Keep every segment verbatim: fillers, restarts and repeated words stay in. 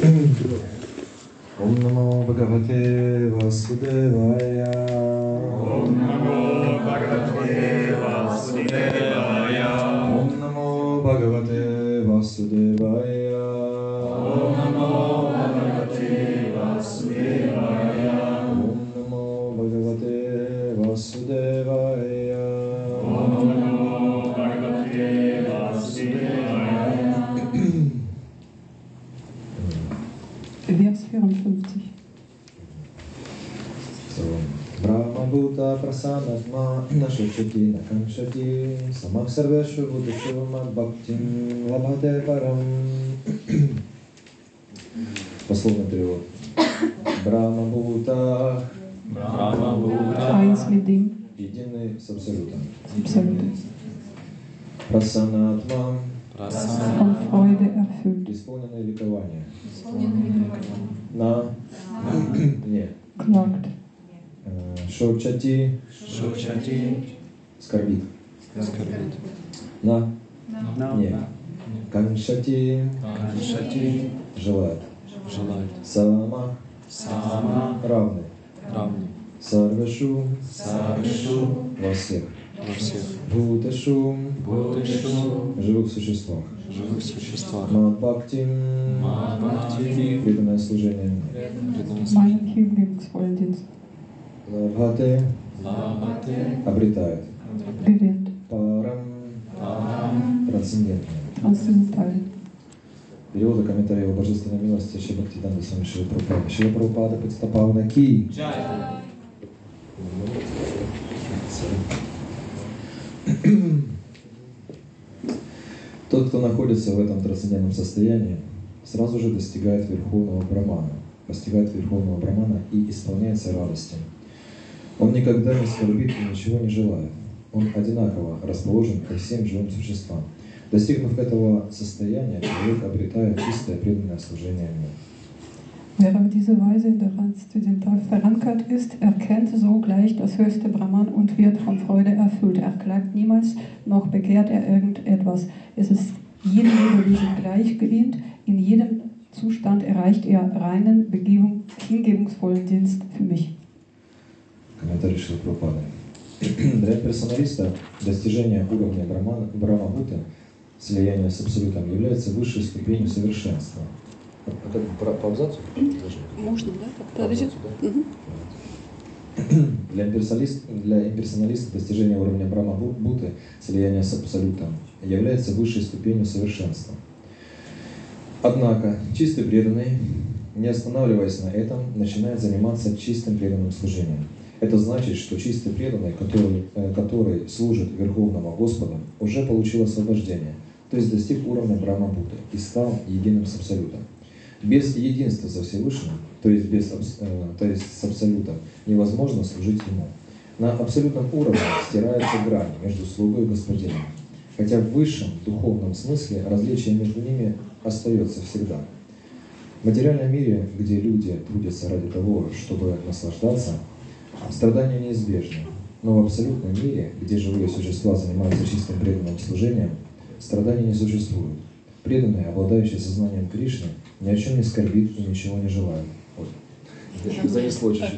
Om Namo Bhagavate Vasudevaya. Om Namo Bhagavate Vasudevaya. Om Namo Bhagavate Vasudevaya. Om Namo Bhagavate Vasudevaya. Om Namo Bhagavate Vasudevaya. Om Namo Bhagavate Vasudevaya. Vers vierundfünfzig. So, Brahma Bhuta Prasanatma Nashachati Nakamshati Samah Sarveshu Bhuteshu Mad Bhaktim Labhate Param. Пословный перевод. Брахма Бхута, Brahma Bhuta. Eins mit dem единый с Абсолютом. Absoluten. Прасанатма, Von Freude erfüllt. исполненное ликование. На, не. Klagt. Э, Шочати, Шочати. скорбит. Скорбит. На, не. Каншати, Каншати. желает. Желает. Сама, Сама. равный. Равный. Сарвешу, Сарвешу. во всех. Во всех. Бхутешу, Бхутешу. живых существах. Живых существах. Мадбхакти, Мадбхакти. преданное служение. Meinen hingebungsvollen Dienst. Лабхате, Лабхате. обретает. Gewinnt. Парам, Парам. трансцендентное. Transzendental. Перевод и комментарий о божественной милости Шри Бхактивиданта Свами Шри Прабхупады. Шри Прабхупада Патитапавна Ки. Тот, кто находится в этом трансцендентном состоянии, сразу же достигает Верховного Брамана, постигает Верховного Брамана и исполняется радостью. Он никогда не скорбит и ничего не желает. Он одинаково расположен ко всем живым существам. Достигнув этого состояния, человек обретает чистое преданное служение ему. Wer auf diese Weise in der Transzendental verankert ist, erkennt sogleich das höchste Brahman und wird von Freude erfüllt. Er klagt niemals, noch begehrt er irgendetwas. Es ist jedem Lebewesen gleichgesinnt. In jedem Zustand erreicht er reinen, Begebung, hingebungsvollen Dienst für mich. Комментарий Шрила Прабхупады. Для персоналиста достижение уровня Брахмана, Брахма-Бхуты, слияние с Абсолютом, является высшей ступенью совершенства. А как по, по абзацу? Можно, да? По абзацу, да? Для имперсоналиста, для имперсоналиста достижение уровня Брахма-Бхуты, слияние с Абсолютом, является высшей ступенью совершенства. Однако, чистый преданный, не останавливаясь на этом, начинает заниматься чистым преданным служением. Это значит, что чистый преданный, который, который служит Верховному Господу, уже получил освобождение, то есть достиг уровня Брахма-Бхуты и стал единым с Абсолютом. Без единства со Всевышним, то есть, без, то есть с Абсолютом, невозможно служить Ему. На абсолютном уровне стирается грань между слугой и господином, хотя в высшем духовном смысле различие между ними остается всегда. В материальном мире, где люди трудятся ради того, чтобы наслаждаться, страдания неизбежны, но в абсолютном мире, где живые существа занимаются чистым преданным служением, страданий не существует. Преданный, обладающий сознанием Кришны, ни о чем не скорбит и ничего не желает. Вот. Занесло чуть-чуть.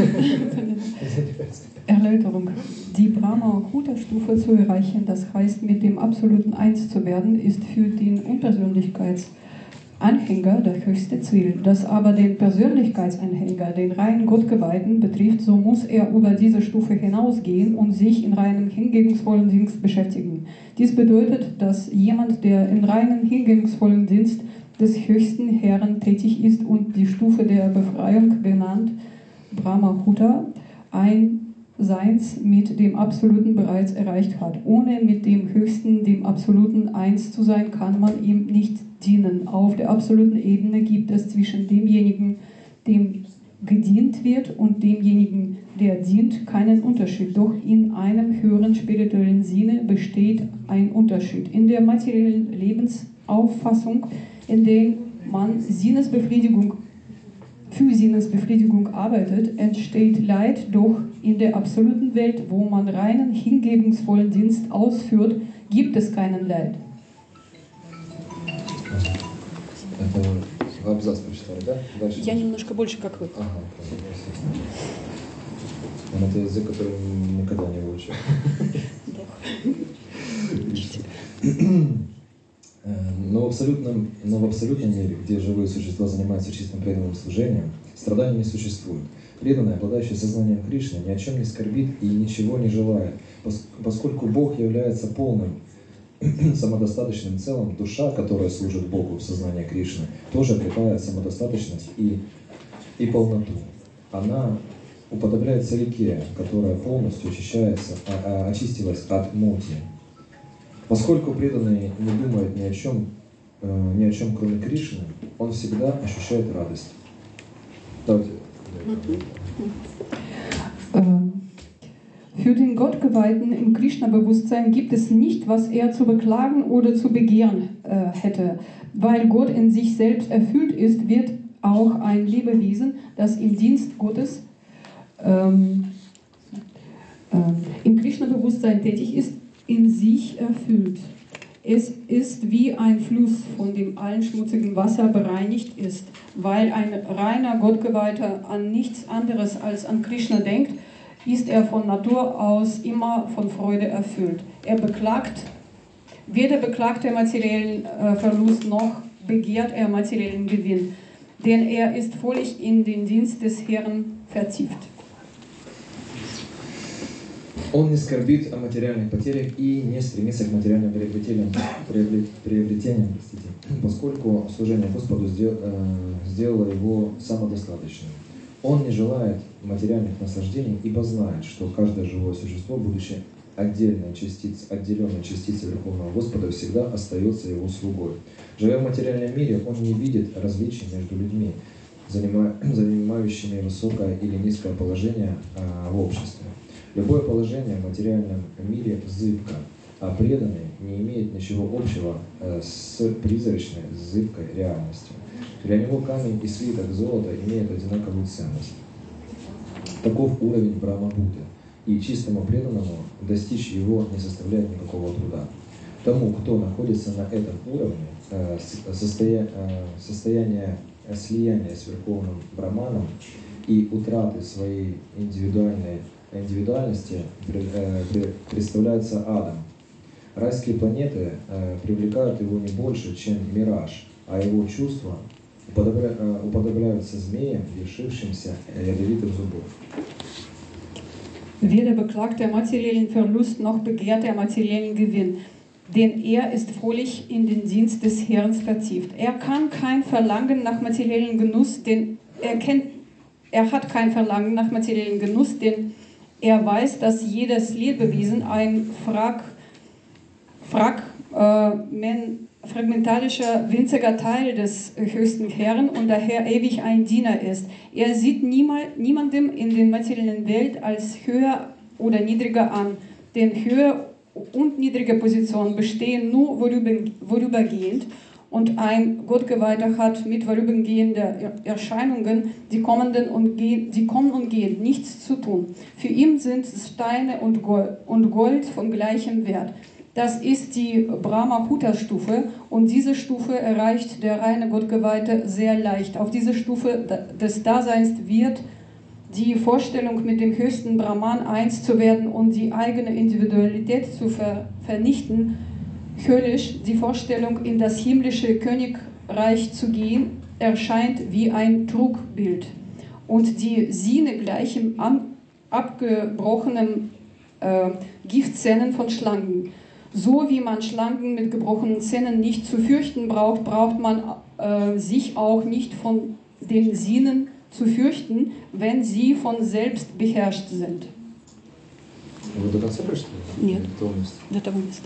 Erläuterung. Die Brahma-Bhuta-Stufe zu erreichen, das heißt mit dem absoluten Eins zu werden, ist für den Unpersönlichkeitsanhänger das höchste Ziel. Das aber den Persönlichkeitsanhänger, den reinen Gottgeweihten betrifft, so muss er über diese Stufe hinausgehen und sich in reinem hingebungsvollen Dienst beschäftigen. Dies bedeutet, dass jemand, der in reinem hingebungsvollen Dienst des höchsten Herrn tätig ist und die Stufe der Befreiung genannt Brahma-Bhuta, ein Seins mit dem Absoluten bereits erreicht hat. Ohne mit dem Höchsten, dem Absoluten eins zu sein, kann man ihm nicht dienen. Auf der absoluten Ebene gibt es zwischen demjenigen, dem gedient wird, und demjenigen, der dient, keinen Unterschied. Doch in einem höheren spirituellen Sinne besteht ein Unterschied. In der materiellen Lebensauffassung, in der man Sinnesbefriedigung für Sinnesbefriedigung arbeitet, entsteht Leid, doch in der absoluten Welt, wo man reinen, hingebungsvollen Dienst ausführt, gibt es keinen Leid. Это Абзац прочитали, да? Дальше. Я немножко больше, как вы. Ага, правильно. Он это язык, который никогда не выучил. Но в, абсолютном, но в абсолютном мире, где живые существа занимаются чистым преданным служением, страданий не существует. Преданный, обладающий сознанием Кришны, ни о чем не скорбит и ничего не желает, поскольку Бог является полным, самодостаточным целым. Душа, которая служит Богу в сознании Кришны, тоже обретает самодостаточность и, и полноту. Она уподобляется реке, которая полностью очищается, а, а, очистилась от мути. Поскольку преданный не думает ни о чем, э, ни о чем кроме Кришны, он всегда ощущает радость. Давайте. Für den Gottgeweihten im Krishna-Bewusstsein gibt es nicht, was er zu beklagen oder zu begehren äh, hätte. Weil Gott in sich selbst erfüllt ist, wird auch ein Lebewesen, das im Dienst Gottes ähm, äh, im Krishna-Bewusstsein tätig ist, in sich erfüllt. Es ist wie ein Fluss, von dem allen schmutzigen Wasser bereinigt ist. Weil ein reiner Gottgeweihter an nichts anderes als an Krishna denkt, ist er von Natur aus immer von Freude erfüllt. Er beklagt, weder beklagt er materiellen äh, Verlust noch begehrt er materiellen Gewinn, denn er ist völlig in den Dienst des Herrn vertieft. Он не скорбит о материальных потерях и не стремится к материальным приобретениям, приобретениям простите, поскольку служение Господу сделало его самодостаточным. Он не желает материальных наслаждений, ибо знает, что каждое живое существо, будучи отдельной частицей, отделенной частицей Верховного Господа, всегда остается его слугой. Живя в материальном мире, он не видит различий между людьми, занимающими высокое или низкое положение в обществе. Любое положение в материальном мире зыбко, а преданный не имеет ничего общего с призрачной, зыбкой реальностью. Для него камень и слиток золота имеют одинаковую ценность. Таков уровень Брахма-Будды, и чистому преданному достичь его не составляет никакого труда. Тому, кто находится на этом уровне, состоя... состояние слияния с Верховным Брахманом и утраты своей индивидуальной индивидуальности представляется адом. Райские планеты привлекают его не больше, чем мираж, а его чувства уподобляются змеям, лишившимся ядовитых зубов. Weder beklagt er materiellen Verlust noch begehrt er materiellen Gewinn, denn er ist völlig in den Dienst des Herrn vertieft. Er kann kein Verlangen nach materiellen Genuss, denn er kennt, er hat kein Verlangen nach materiellen Genuss, denn er weiß, dass jedes Lebewesen ein frag, frag, äh, men, fragmentarischer, winziger Teil des höchsten Herrn und daher ewig ein Diener ist. Er sieht niemand, niemandem in der materiellen Welt als höher oder niedriger an, denn höhere und niedrige Positionen bestehen nur vorüber, vorübergehend und ein Gottgeweihter hat mit vorübergehenden Erscheinungen, die, kommenden und gehen, die kommen und gehen, nichts zu tun. Für ihn sind Steine und Gold, und Gold von gleichem Wert. Das ist die Brahma-Huta-Stufe und diese Stufe erreicht der reine Gottgeweihte sehr leicht. Auf diese Stufe des Daseins wird die Vorstellung, mit dem höchsten Brahman eins zu werden und die eigene Individualität zu ver vernichten, höllisch. Die Vorstellung, in das himmlische Königreich zu gehen, erscheint wie ein Trugbild. Und die Sinne gleichen abgebrochenen äh, Giftzähnen von Schlangen. So wie man Schlangen mit gebrochenen Zähnen nicht zu fürchten braucht, braucht man äh, sich auch nicht von den Sinnen zu fürchten, wenn sie von selbst beherrscht sind. Вы до конца прочитали? Нет. До того места. До того места.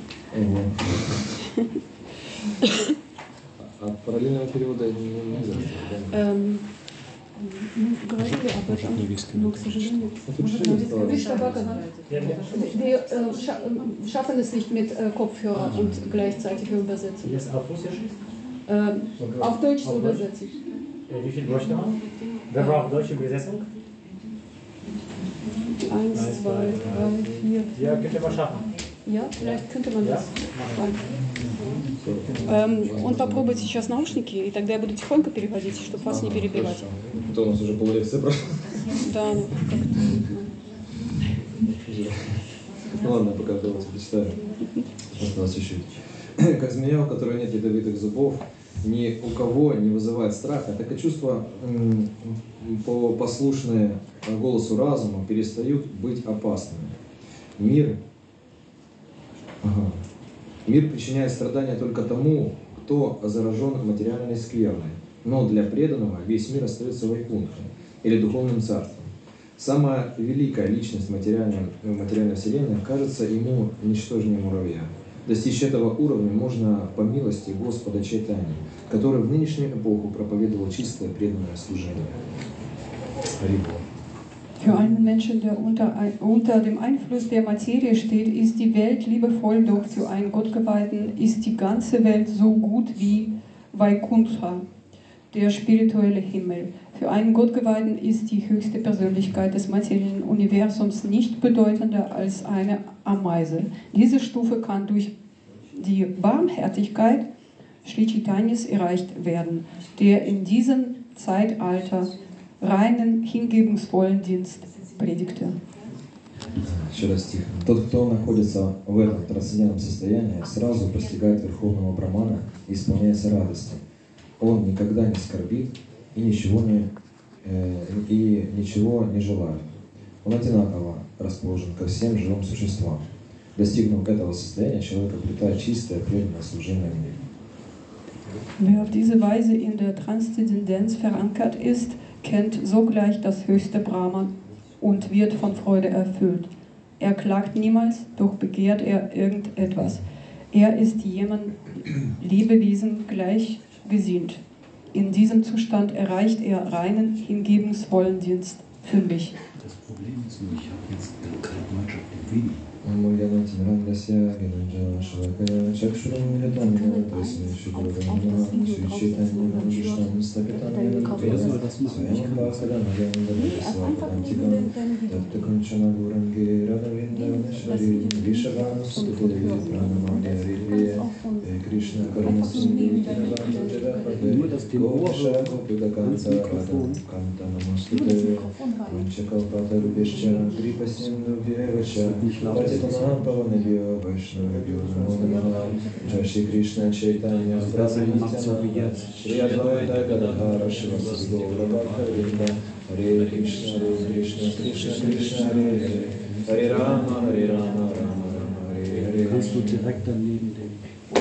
А параллельного перевода нельзя. Ähm, мы говорили об этом, но, к сожалению, wir äh, scha schaffen es nicht mit äh, Kopfhörer und gleichzeitiger Übersetzung. Jetzt auf Russisch? Äh, auf Deutsch zu übersetzen. Wie viel bräuchte man? Wer braucht deutsche Übersetzung? Eins, zwei, drei, vier. Ja, könnt ihr mal schaffen. Ja, vielleicht könnte man das. Ja, Ähm, und попробуйте сейчас наушники, и тогда я буду тихонько переводить, чтобы вас не перебивать. Это у нас уже поллекции прошло. Да, ну, как-то. Ну ладно, пока давайте почитаем. Осталось чуть-чуть. Как змея, у которой нет ядовитых зубов, ни у кого не вызывает страха, так и чувства, м, по- послушные голосу разума, перестают быть опасными. Мир, ага. Мир причиняет страдания только тому, кто заражен материальной скверной. Но для преданного весь мир остается вайкунхой или духовным царством. Самая великая личность материальной, материальной вселенной кажется ему ничтожнее муравья. Достичь этого уровня можно по милости Господа Чайтаньи, который в нынешнюю эпоху проповедовал чистое преданное служение. Рибо. Für einen Menschen, der unter, unter dem Einfluss der Materie steht, ist die Welt liebevoll, doch für einen Gottgeweihten ist die ganze Welt so gut wie Vaikuntha, der spirituelle Himmel. Für einen Gottgeweihten ist die höchste Persönlichkeit des materiellen Universums nicht bedeutender als eine Ameise. Diese Stufe kann durch die Barmherzigkeit Sri Chaitanyas erreicht werden, der in diesem Zeitalter reinen, hingebungsvollen Dienst predigte. Еще раз стих. Тот, кто находится в этом трансцендентном состоянии, сразу постигает Верховного Брамана и исполняется радостью. Он никогда не скорбит и ничего не, э, и ничего не желает. Он одинаково расположен ко всем живым существам. Достигнув этого состояния, человек обретает чистое, преданное служение миру. Wer auf diese Weise in der Transzendenz verankert ist, kennt sogleich das höchste Brahman und wird von Freude erfüllt. Er klagt niemals, doch begehrt er irgendetwas. Er ist jemand Lebewesen gleichgesinnt. In diesem Zustand erreicht er reinen, hingebungsvollen Dienst für mich. Das Problem ist nur, ich habe jetzt keine Mannschaft im Video. Jai Shri Krishna Chaitanya Prabhu Nityananda Shri Advaita Gadadhara Shivasasi Gaura Bhakta Hare Krishna Hare Krishna Krishna Krishna Hare Hare Hare Rama Hare Rama Rama Rama Hare Hare. Kannst du direkt daneben den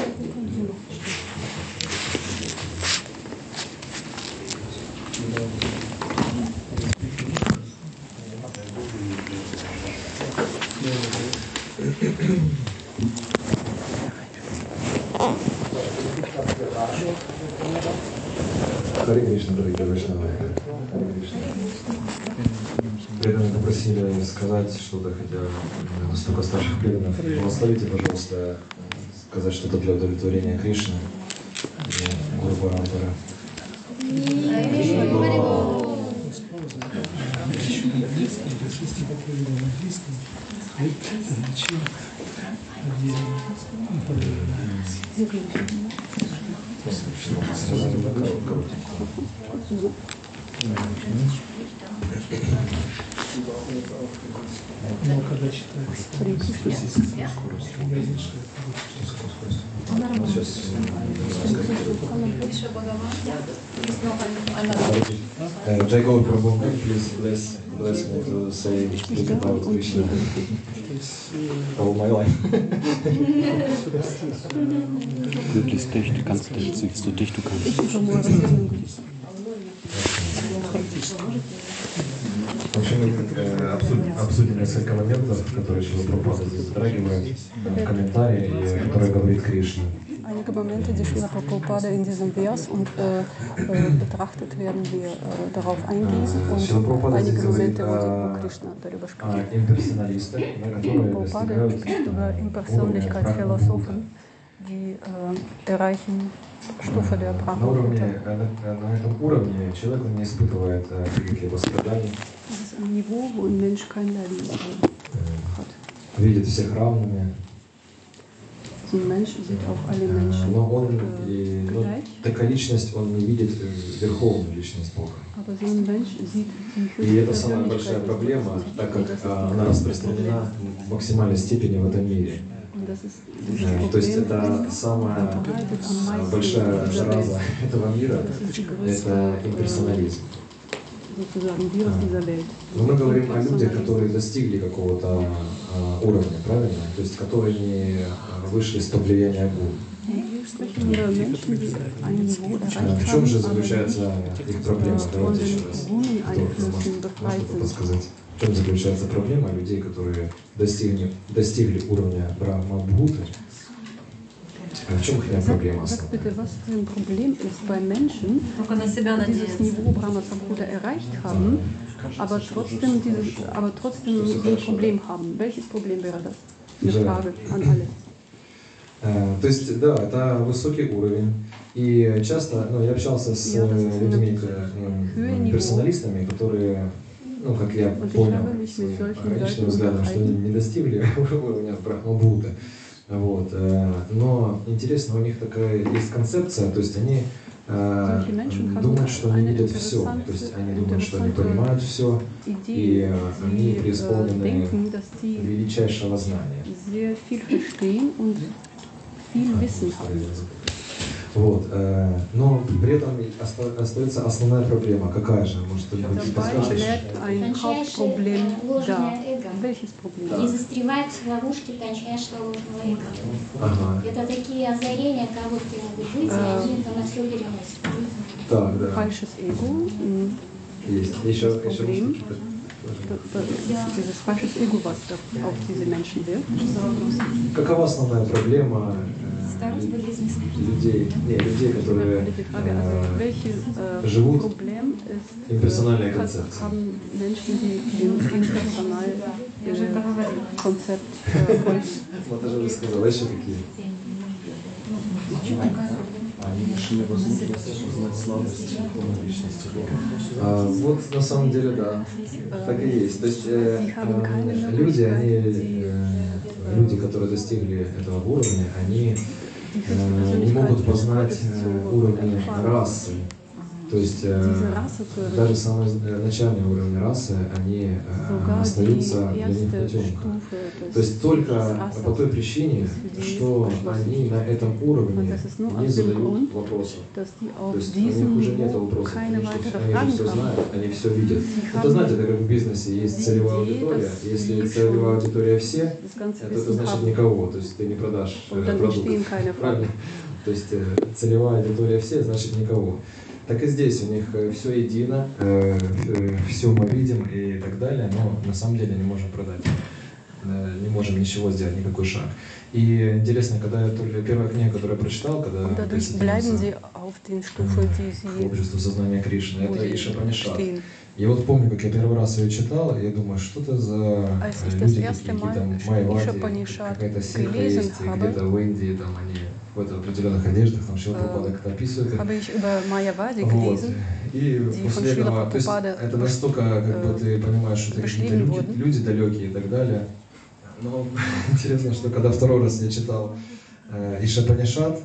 Харе Кришна, дорогие Вайшнавы. Харе Кришна. Преданные попросили сказать что-то, хотя столько старших преданных. Благословите, пожалуйста, сказать что-то для удовлетворения Кришны и Гуру Парампары. Но когда читается, Jai Gaur Prabhu, please bless, bless me to say speak about Krishna all my life. möglichst dicht, du kannst dicht, so dicht du kannst. В общем, мы обсудим, обсудим несколько моментов, которые Шрила Прабхупада здесь затрагивает в комментарии, и которые говорит Кришна. Einige Momente, die Srila Prabhupada in diesem Vers und äh, äh, betrachtet, werden wir äh, darauf eingehen und einige Momente, wo die Krishna darüber spricht. Prabhupada spricht über Impersönlichkeitsphilosophen, die äh, erreichen Stufe der Brahma-Gute. На этом уровне человек не испытывает каких-либо страданий. Das ist ein Niveau, wo ein Mensch kein Leiden hat. Видит всех равными. So ein Mensch sieht auch alle Э, Menschen Но он, äh, и, ну, gleich, такая личность, он не видит э, верховную личность Бога. aber so ein Mensch sieht die И это höchste самая большая Persönlichkeit des проблема, Gottes. так Und как das ist а, die она größte распространена в максимальной степени в этом мире. Und das ist dieses Э, То есть Problem, это самая verbreitet am а, meisten большая in dieser зараза Welt. этого мира, Das ist die größte, это äh, имперсонализм. sozusagen Virus dieser Welt. Но мы говорим о людях, которые достигли какого-то а, уровня, правильно? То есть которые не а, вышли из-под влияния Бога. Wir sprechen über Menschen, die ein Niveau А erreicht в чем же haben, заключается их проблема? von Давайте den еще раз. Кто Hormoneinflüssen может, befreit может sind. подсказать? В чем заключается проблема людей, которые достигли, достигли уровня Брахма Бхуты? В чем их проблема Sag, sag основная? bitte, was für ein Problem ist bei Menschen, die dieses Niveau Brahma Sambuddha erreicht haben, aber trotzdem, dieses, aber trotzdem ein Problem haben? Welches Problem wäre das? Eine Frage an alle. Э, То есть, да, это высокий уровень. И часто, ну, я общался с Ja, das э, ist людьми, eine э, Höhe Niveau. персоналистами, которые, ну, как я Und ich понял, habe mich mit своим solchen ограниченным Leuten взглядом, что они не достигли уровня Брахма-Бхуты. Вот. э, Но интересно, у них такая есть концепция, то есть они э, Solche Menschen haben думают, что они eine видят все, то interessante- есть они думают, что они interessante понимают все, Idee, и э, они die äh, преисполнены denken, dass sie величайшего знания. sehr viel verstehen und viel Wissen haben. Вот, э, но при этом оста- остается основная проблема. Какая же? Может, кто-нибудь Dabei подскажешь? bleibt ein Hauptproblem da. Welches Problem? Не застревать в ловушке тончайшего ложного эго. Ага. Это такие озарения короткие могут быть, и А. они это на все переносят. Так, да. Falsches Ego. m, Есть. Еще, Das еще Problem. что-то? da- da- Dieses falsches Ego, was da auf diese Menschen wirkt. Какова основная проблема э, людей, не, людей, которые Die Frage, also э, welches äh, живут Problem ist, impersonальная äh, концепция? haben Menschen, die dem impersonalen äh, Konzept äh, folgen. Вот я же уже сказал, еще какие? Они нашли возможность узнать слабости духовной личности Бога. А, вот на самом деле, да, так и есть. То есть э, э, люди, они, э, люди, которые достигли этого уровня, они э, не могут познать э, уровни расы. То есть э, Diese Rasse zu даже erreichen, самые э, начальные уровни расы, они э, sogar остаются die для них erste потемками. Stufe То des, есть только des Rasses. по той причине, что они на этом уровне не задают вопросов. Dass die То auf есть у них diesem уже нет Niveau вопросов, keine потому что weitere они Fragen же все haben. знают, они все видят. Sie Это, haben знаете, это как в бизнесе есть die целевая Idee, аудитория. dass Если sie целевая schon аудитория все, das ganze это, это Wissen значит haben. никого, то есть ты не продашь э, Und dann продукт. entstehen keine Fragen. Правильно? То есть э, целевая аудитория все, значит никого. Так и здесь у них все едино, все мы видим и так далее, но на самом деле не можем продать, э, не можем ничего сделать, никакой шаг. И интересно, когда я только первая книга, которую я прочитал, когда Und dadurch bleiben sie auf den Stufe, die к sie обществу сознания Кришны, wo это sie Ишапанишат. stehen. И вот помню, как я первый раз ее читал, я думаю, что это за Als э, ich das люди, erste какие Mal там Майавади, Ишапанишат какая-то секта gelesen есть, и habe, где-то в Индии, там они в определенных одеждах, там Шрила Прабхупада как-то описывает их. habe ich über Mayavadi Вот. gelesen. И die после von этого, Шрила то есть Прабхупады это настолько, как бы э, ты понимаешь, что это какие-то beschrieben люди, wurden. люди далекие и так далее. Но интересно, что когда второй раз я читал э, Ишапанишат,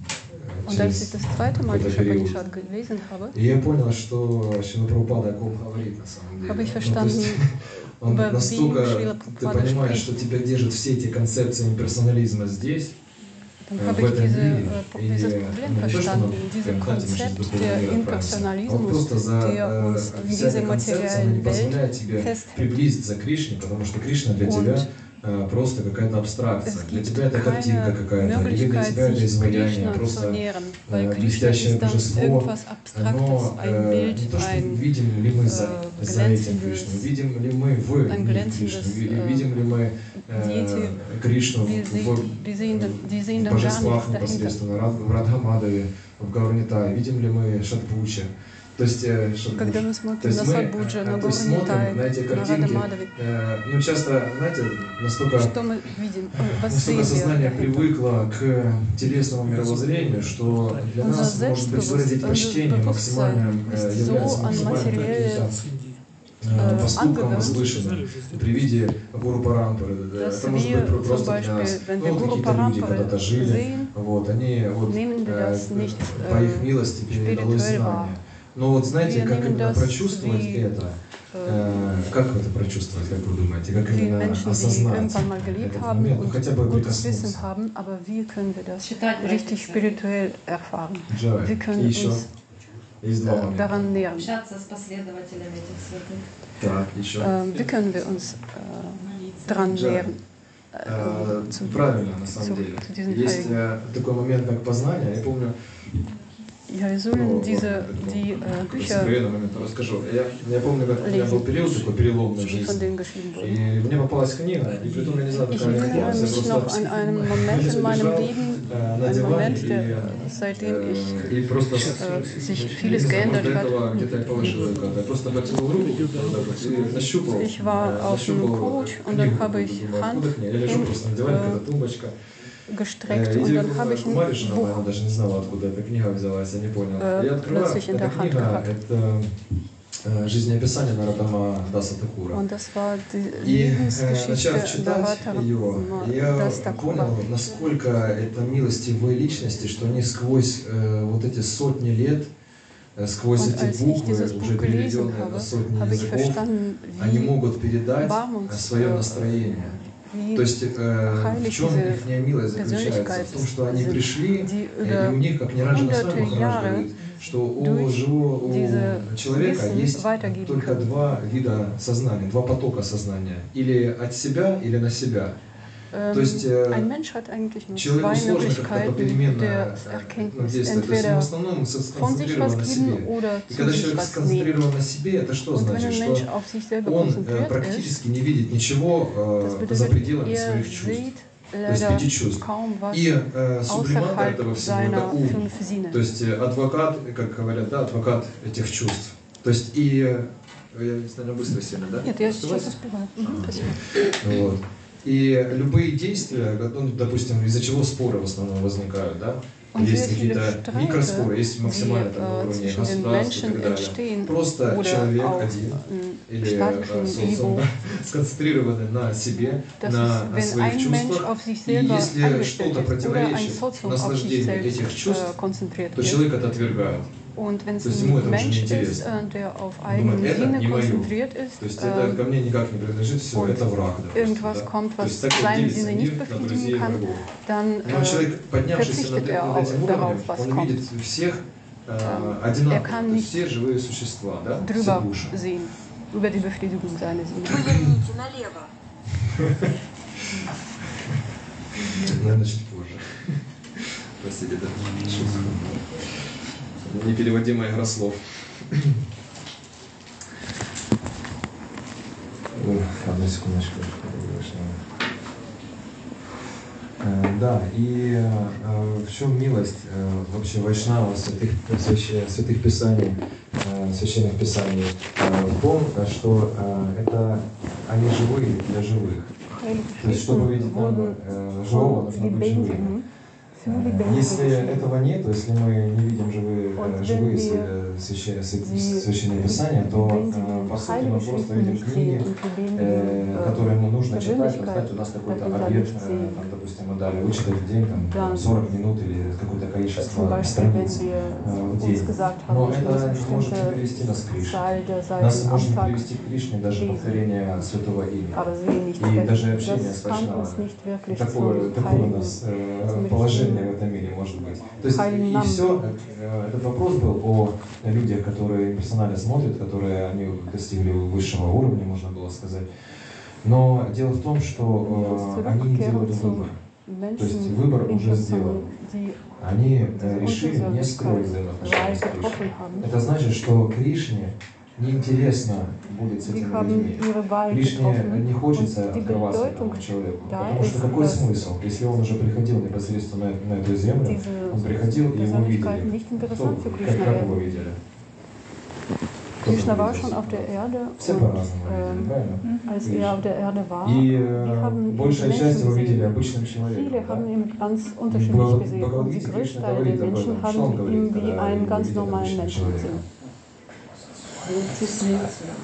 э, Und als ich через das zweite Mal какой-то период, Ishapanishad gelesen habe, и я понял, что Шрила Прабхупада о ком говорит на самом деле. habe ich Ну, то verstanden, есть он über настолько, wen Шрила ты Прабхупада понимаешь, spricht. что тебя держат все эти концепции имперсонализма здесь, Dann äh, habe в ich этом diese, мире. äh, И, dieses э, Problem ну, не то, что verstanden, мы dieses прям знаете, мы сейчас Konzept духовного der мира отправимся, а он Impersonalismus, просто за der э, uns вся diese эта концепция, она не materiellen позволяет Welt тебе festhält. приблизиться к Кришне, потому что Кришна для Und тебя э, просто какая-то абстракция. Es Для gibt тебя это картинка keine какая-то, или для Möglichkeit, тебя это sich изваяние, Krishna zu просто nähern, э, weil Krishna блестящее ist dann божество. irgendwas Abstraktes, Но ein э, Bild, не то, что ein видим ли мы за, äh, за этим glänzendes, Кришну, видим ли мы в ein мире glänzendes, Кришну, ви- äh, видим ли мы э, Deity. Кришну Wir, в, sehen, wir, sehen, dann- wir sehen в dann gar божествах nichts dahinter. непосредственно, Рад- в Радхамадаве, в Гаурнитае, видим ли мы Шатпуча. То есть, э, Шатпуч. Когда мы То смотрим есть на мы Садбуджа, на э, то есть смотрим на эти Гурнитай, на картинки, Радамадаве, э, ну часто, знаете, настолько, что мы видим? Э, Was настолько sehen wir сознание dahinter? привыкло к телесному мировоззрению, что для Unser нас, может быть, Selbstbewusst- выразить unser почтение Bewusstsein максимальным э, ist является so an максимальным materielle каким-то äh, поступкам angewöhnt, возвышенным при виде Гуру Парампары. dass Это может wir быть zum просто для нас. Beispiel, wenn Ну, wir вот Guru какие-то люди Parampara когда-то жили, sehen, вот, они вот nehmen wir э, das nicht по их äh, милости передалось spirituell wahr. знание. Но вот знаете, Wir как nehmen именно das прочувствовать wie, это? äh, Э, Как это прочувствовать, как вы думаете? Как wie именно Menschen, die осознать irgendwann mal gelebt этот haben момент? Ну, und хотя бы gutes Wissen прикоснуться. haben, aber wie können wir das richtig spirituell erfahren? Джой. Wir И können еще uns есть два äh, момента. daran nähern. Общаться с последователями этих святых. Так, еще. Äh, wie können wir uns äh, daran Джой. nähern? Э, Äh, zu, Правильно, на самом zu, деле. zu diesen Есть Heiligen. э, такой момент, как познание. Я помню, Ja, wir sollen ну, diese, вот, die äh, Bücher, сокровенный момент расскажу. Я, я помню, как у меня был период такой переломный в die von жизни. denen geschrieben wurden. И мне попалась книга, и притом я не знаю, Ich какая она erinnere называлась. Я mich просто noch an einen Moment in meinem Leben, э, на einen диване Moment, и, der, seitdem ich э, и просто äh, sich не vieles знаю, может, geändert до hat. этого где-то я положил ее когда-то. Я просто протянул руку и нащупал. Ich war э, auf einem нащупал Coach und dann книгу, habe ich думаю, Hand откуда книга? Я лежу hin, просто на диване, äh, какая-то тумбочка. gestreckt Э, und и dann habe ich ein Маришина, Buch она даже не знала, откуда эта книга взялась, я не понял. äh, Я открываю, plötzlich in эта der Hand книга, gehabt. это э, жизнеописание Нарадама Даса Такура. Und das war die И э, Lebensgeschichte начав читать Наратама ее, я Das Thakura. понял, насколько это милостивые личности, что они сквозь э, вот эти сотни лет, э, сквозь Und эти als ich буквы, dieses уже Buch gelesen переведенные на habe, сотни habe ich языков, verstanden, они wie, могут передать warm uns, свое äh, настроение. wie То есть э, в heilig чем diese их милость заключается? Persönlichkeit В том, что они sind, пришли, die э, и über у них, как Ниранджа Госвами hunderte охранживает, что у, durch живого, у diese человека Wissen есть weitergeben только können. два вида сознания, два потока сознания. Или от себя, или на себя. Ähm, То есть э, ein Mensch hat eigentlich nur человеку zwei сложно как-то Möglichkeiten попеременно der э, ну, Erkenntnis. действовать. То есть он в Entweder основном von sich сконцентрирован was на geben себе. oder И zu когда sich человек was nehmen. сконцентрирован на себе, это что Und wenn значит? ein Что Mensch auf sich selber он э, konzentriert ist, практически не видит ничего das э, за bedeutet, пределами er своих чувств. sieht То есть leider пяти чувств. kaum was И э, сублиматор außerhalb этого всего это seiner ум. fünf Sinne. То есть э, адвокат, как говорят, да, адвокат этих чувств. То есть и э, я, наверное, быстро сильно, да? Нет, я сейчас успеваю. Мгм, Спасибо. Вот. И любые действия, ну, допустим, из-за чего споры в основном возникают, да? Und Есть sehr viele какие-то Streite, микроспоры, есть die максимально там, на äh, уровне zwischen den государства и Menschen так далее. entstehen Просто oder человек auf один äh, или staatlichem э, Niveau, собственно, сконцентрированный на себе, dass на es, wenn своих ein Mensch чувствах. auf sich И selber если eingestellt что-то ist oder ein противоречит Sozium auf sich наслаждению selbst этих чувств, äh, konzentriert то ist. человек это отвергает. Und wenn es То есть ему это ein уже Mensch не ist, интересно. äh, der auf Он eigene думает, это Sinne не мое. konzentriert ist, То есть это ко äh, мне никак не принадлежит, все, und это враг. допустим, irgendwas да? kommt, То есть was так вот seine делится Sinne мир nicht на друзей befriedigen и kann, врагов. dann Но человек, äh, поднявшийся над, verzichtet er над этим darauf, уровнем, was он kommt. видит всех э, Er одинаково, kann то есть nicht все живые существа, да, все drüber души. sehen, über die Befriedigung seiner Sinne. Поверните налево. Наверное, чуть позже. Простите, это шутка. Непереводимая игра слов. Ой, одну секундочку. Э, Да, и э, в чем милость э, вообще вайшнава, святых, свящ- святых писаний, э, священных писаний, э, в том, что э, это они живые для живых. То есть, чтобы видеть нам э, живого, нужно быть живым. Э, Если этого нет, если мы не видим живые, э, живые свя- священ- свя- священные писания, то э, по сути мы просто видим книги, э, которые нам нужно читать. Вот, знаете, у нас какой-то объект, э, там, допустим, мы дали вычитать в день там, сорок минут или какое-то Zum количество Beispiel, wenn страниц wir э, в uns день. gesagt Но haben, ich muss это eine не может не bestimmte привести нас к Кришне. Zahl der Нас Seiten am может не Tag привести к Кришне даже lesen. повторение святого имени. Aber sie nicht И даже sprechen. общение с Das kann Вайшнавами. uns nicht wirklich Такое, zum такое у Heiligen нас э, zum положение в этом мире может быть. То есть Heiligen и Namen все, э, этот вопрос был о людях, которые персонально смотрят, которые они достигли высшего уровня, можно было сказать. Но дело в том, что э, они делают выбор. То есть выбор уже сделан. Они э, решили не строить взаимоотношения с Кришной. Это значит, что Кришне неинтересно будет с этими людьми. Кришне не хочется открываться этому человеку. Потому что какой смысл, если он уже приходил непосредственно на, на эту землю, он приходил и его видели. Кто, как, как его видели? Krishna war schon auf der Erde Все und по-разному видели, äh, правильно? als er auf der Erde war, И die э, haben ihn большая часть его Menschen видели gesehen. обычным человеком. Viele Да? haben ihn ganz В unterschiedlich gesehen und die Бхагавадгите größte Кришна Teil der говорит об Menschen этом. Что он haben говорит, ihn wie когда einen его ganz видят normalen обычным Menschen человеком? gesehen.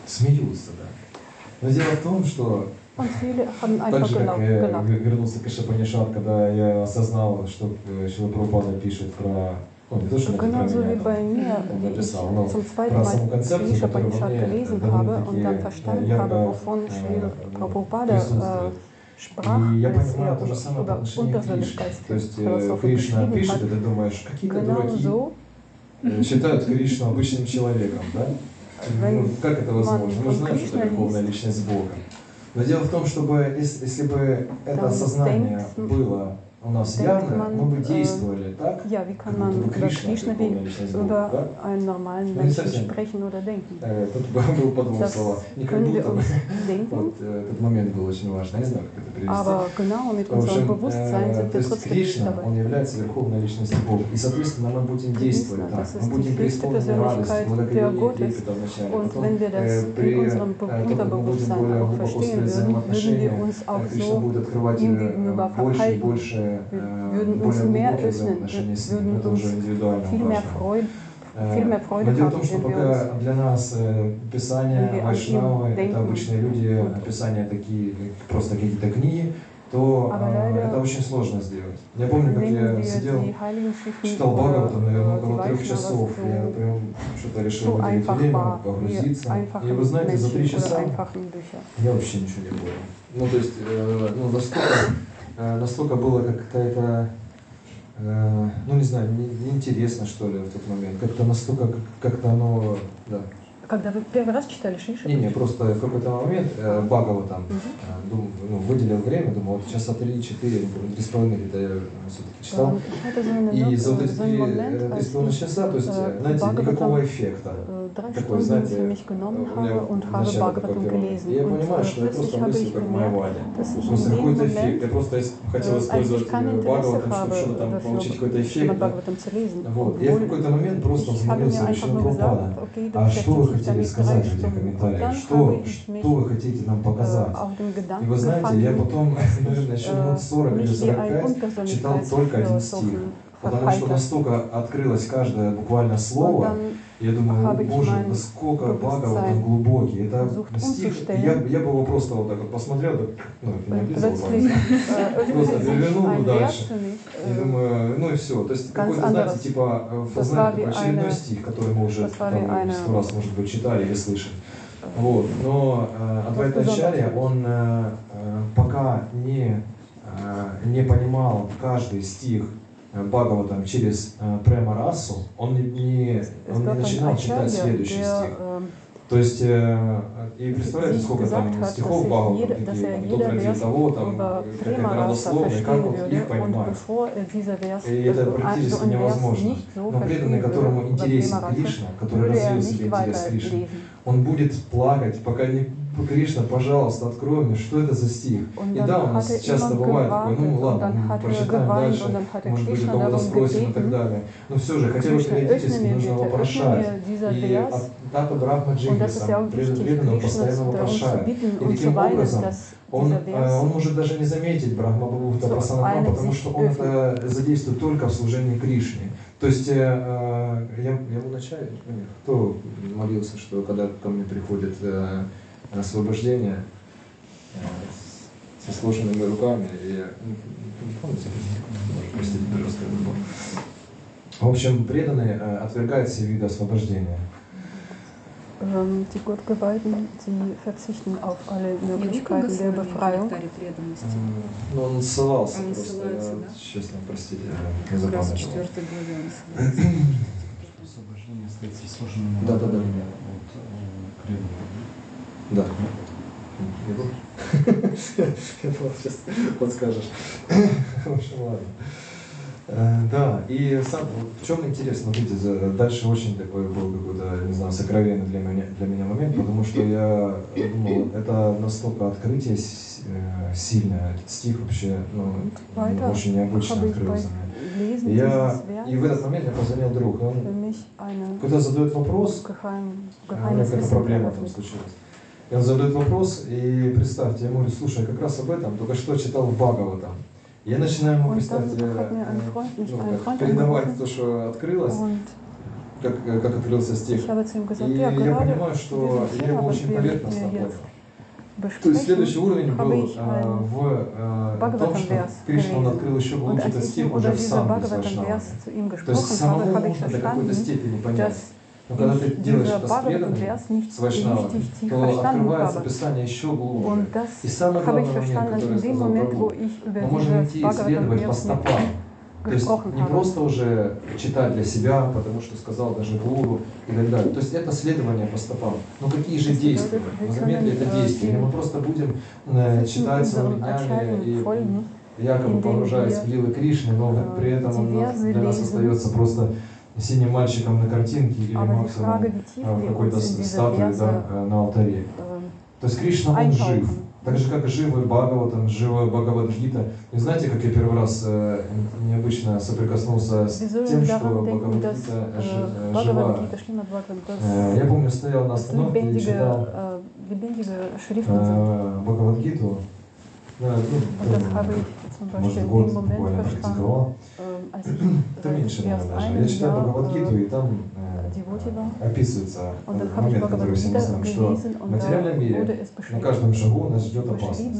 смеются, да. Но дело в том, что Und viele haben так einfach же, как gelacht. я gelacht. вернулся к Ишапанишат, когда я осознал, что Шрила Прабхупада пишет про, ну не то, что это про Genauso wie меня, bei mir, он wie ich написал, но zum zweiten про саму Mal концепцию, Sri которая во Upanishad мне gelesen habe довольно-таки und dann verstanden habe, ярко wovon Sri э, Prabhupada äh, присутствует. sprach, И я als понимаю er то же самое по über отношению к Кришне. То есть э, Unterschiedlichkeitsphilosophie Кришна geschrieben пишет, hat. и ты думаешь, какие-то дураки Genauso, э, считают Кришну обычным человеком, да? Ну, как это возможно? Мы знаем, что это верховная личность Бога. Но дело в том, чтобы если, если бы это осознание было у нас явно, мы бы действовали так, ja, wie kann как man будто бы über Кришна Krishna верховная wie личность über Бога, да? einen normalen Ну, не Menschen совсем. sprechen oder denken. Э, Тут был подумал Das слова. Не как können wir будто бы. uns denken, Вот э, этот момент был очень важный. Я не знаю, как это привести. aber genau mit В unserem общем, Bewusstsein э, sind то wir есть trotzdem nicht Кришна, dabei. он является верховной личностью Бога. И, соответственно, мы будем действовать Krishna, так. das Мы ist die будем höchste преисполнены радости, Persönlichkeit der благодарения и Gottes. трепета вначале. Und Потом, wenn wir das э, при in unserem э, том, как мы будем Unterbewusstsein более auch глубоко verstehen строить würden, würden взаимоотношения, wir uns auch Кришна so будет открывать ihm э, gegenüber больше и verhalten. больше, Wir э, würden uns более mehr глубокие öffnen, взаимоотношения с wir ним. würden Это уже uns индивидуально viel у mehr каждого. Freude, viel mehr Freude Но дело в haben, том, что wenn wir пока uns для нас э, Писание, wenn wir an Вайшнавы, ihn это denken обычные люди, und- Писания такие, как просто какие-то книги, то Aber э, leider это очень сложно сделать. Я помню, как nehmen я wir сидел, die Heiligen Schriften читал oder Бхагаватам, наверное, äh, die около трех Vaishnavas часов. Я so, прям что-то решил so выделить einfach время, war, wie погрузиться. И einfachen вы знаете, за три Menschen oder часа einfachen Bücher. я вообще ничего не понял. Ну, то есть, э, ну, настолько, э, настолько было как какая-то, э, ну, не знаю, не- неинтересно, что ли, в тот момент. Как-то настолько, как- как-то оно, да. Когда вы первый раз читали Шиши? Не-не, просто в какой-то момент э, Бхагаватам э, дум, ну, выделил время, думал, вот часа три-четыре, не помню, три с половиной где-то я все-таки читал. Ähm, Ich hatte so eine И за вот Not- эти so einen три, Moment, э, три als с половиной ich часа, то есть, äh, знаете, Bhagavatam, никакого эффекта. äh, drei Такой, Stunden знаете, für mich genommen у меня habe und habe вначале такой Bhagavatam первый момент. gelesen. И я Und понимаю, äh, что я plötzlich просто habe мыслю, ich как gemerkt, Майявади. dass ich Просто in dem какой-то эффект. Moment Я просто ис- хотел äh, использовать eigentlich kein э, Interesse Бхагаватам, чтобы habe, что-то там dafür получить какой-то эффект. jemand Да? Bhagavatam zu lesen. Вот. Я в Obwohl какой-то момент просто ich habe mir взмолился einfach Шрила nur gesagt, Прабхупада. okay, du А что вы beschäftigst dich хотели damit сказать drei в этих Stunden. Und комментариях? dann habe Что, ich mich что вы хотите нам äh, показать? auf dem И Gedanken вы знаете, я gefangen, потом, наверное, еще минут сорок или mich wie ein сорок пять читал только один стих. Unpersönlichkeitsphilosophen Потому что verheitert. настолько открылось каждое буквально Und слово, dann я думаю, habe ich боже, mein насколько Bewusstsein Бхагаватам глубокий. Это versucht стих, umzustellen. я, я бы его просто вот так вот посмотрел, так, ну, это не Und облизал plötzlich глаза. äh, Просто öffnete sich перевернул ein Wert дальше. für mich. И Äh, думаю, ну и все. То есть ganz какой-то, знаете, anderes. типа в Das сознании war такой wie очередной eine- стих, который мы уже das war wie там eine- сто раз, может быть, читали или слышали. Вот. Но э, Адвайта Ачарья, он э, э, пока не, э, не понимал каждый стих Бхагаватам через э, Према Расу, он не, не, es он не gab einen начинал читать Acharya, следующий der стих. ähm, То есть, э, и представляете, sich сколько там gesagt hat, стихов dass, Бхагаватам, jeder, dass какие er там, тот jeder ради Vers того, там, über какая Prema Rasa родословная, как verstehen вот их würde. Und понимать. bevor er dieser Vers, И это so практически einen Vers невозможно. nicht so Но преданный, verstehen которому würde, über интересен Prema Rasa, Кришна, который würde er развил в себе nicht интерес к Кришне, weiterlesen. он будет плакать, пока не Кришна, пожалуйста, открой мне, что это за стих. Und И dann да, у hat нас er часто immer бывает такое, ну gewartet und ладно, dann мы hat er прочитаем geweint дальше, und dann hat er может быть, у Krishna кого-то darum спросим и так gebeten. далее. Но все же, хотя бы Krishna, öffne периодически mir нужно bitte, öffne вопрошать. mir dieser И Vers. от Тата Брахма Und das ist ja Джигриса, auch wichtig, преданного Krishna постоянно darum zu вопрошает. bitten И und zu таким weinen, образом dass он, dieser э, Vers он может даже не заметить Брахма Бхавута so Прасанапрама, einem потому sich что он это задействует только в служении Кришне. То есть э, э, я, я вначале, кто молился, что когда ко мне приходит э, освобождение э, со сложенными руками, и я, ну, не помните, может, простите, пожалуйста, это было. В общем, преданный э, отвергает все виды освобождения. ähm, die Gottgeweihten, sie verzichten auf alle Möglichkeiten der Befreiung. Ну, он ссылался Он просто, ссылается, я, да? честно, простите, я Как раз в запомнил. четвертой главе он ссылается. Освобождение стоит со сложными Да, да, да. от э, преданного. Да. Не помнишь? Я понял, сейчас подскажешь. В общем, ладно. Э, Да, и сам, вот в чем интерес, смотрите, за- дальше очень такой был какой-то, не знаю, сокровенный для меня, для меня момент, потому что я думал, это настолько открытие с- э, сильное, этот стих вообще, ну, Weiter очень необычно habe ich открылся bei мне. Lesen И, я, dieses и в этот Werks момент мне позвонил друг, и für он mich eine когда задает вопрос, geheim, а у него geheimes какая-то Wissen проблема там eröffnet. случилась. И он задает вопрос, и представьте, я ему говорю, слушай, я как раз об этом только что читал в Бхагаватам. Я начинаю ему, Und представьте, dann hat mir ein Freund, mich ну, ein как Freund передавать angerufen то, что открылось. und как, как открылся стих. Ich habe zu ihm gesagt, И ja, я gerade понимаю, что dieses я его Thema, was очень wir поверхностно hier понял. jetzt То есть следующий besprechen, уровень habe был ich а, einen в а, том, Bhagavatam что Vers Кришна он gelesen. открыл еще Und глубже als этот ich стих ihm уже über в diesen самбе с Bhagavatam Вайшнавами. Vers zu ihm То есть gesprochen habe, самому habe ich можно до какой-то verstanden, степени понять. dass Но когда ты ich делаешь dieser это с Bhagavatam преданными, Vers nicht с Вайшнавами, richtig tief то verstanden открывается habe. Писание еще глубже. Und das И самый habe ich главный момент, verstanden который in dem сказал Moment, wo Прабху, ich über мы можем dieses идти и Bhagavatam следовать по Vers mit стопам. То есть gesprochen не habe. просто уже читать для себя, потому что сказал даже гуру и так далее. То есть это следование по стопам. Но какие же действия? Вы заметили, это действия. Или мы просто будем э, читать своими днями и якобы погружаясь в лилы Кришны, но при этом он для нас остается просто синим мальчиком на картинке или максимум в какой-то статуе, да, на алтаре. То есть Кришна, он жив. Так же, как и живы Бхагаватам, живая Бхагавад-гита. И знаете, как я первый раз э, необычно соприкоснулся с тем, что Бхагавад-гита э, жива. Э, я помню, стоял на остановке и читал э, Бхагавад-гиту. Да, ну, может, год буквально практиковал. Это меньше, наверное, даже. Я читаю Бхагавад-гиту, и там э, описывается момент, который все мы знаем, что в материальном мире на каждом шагу нас ждет опасность.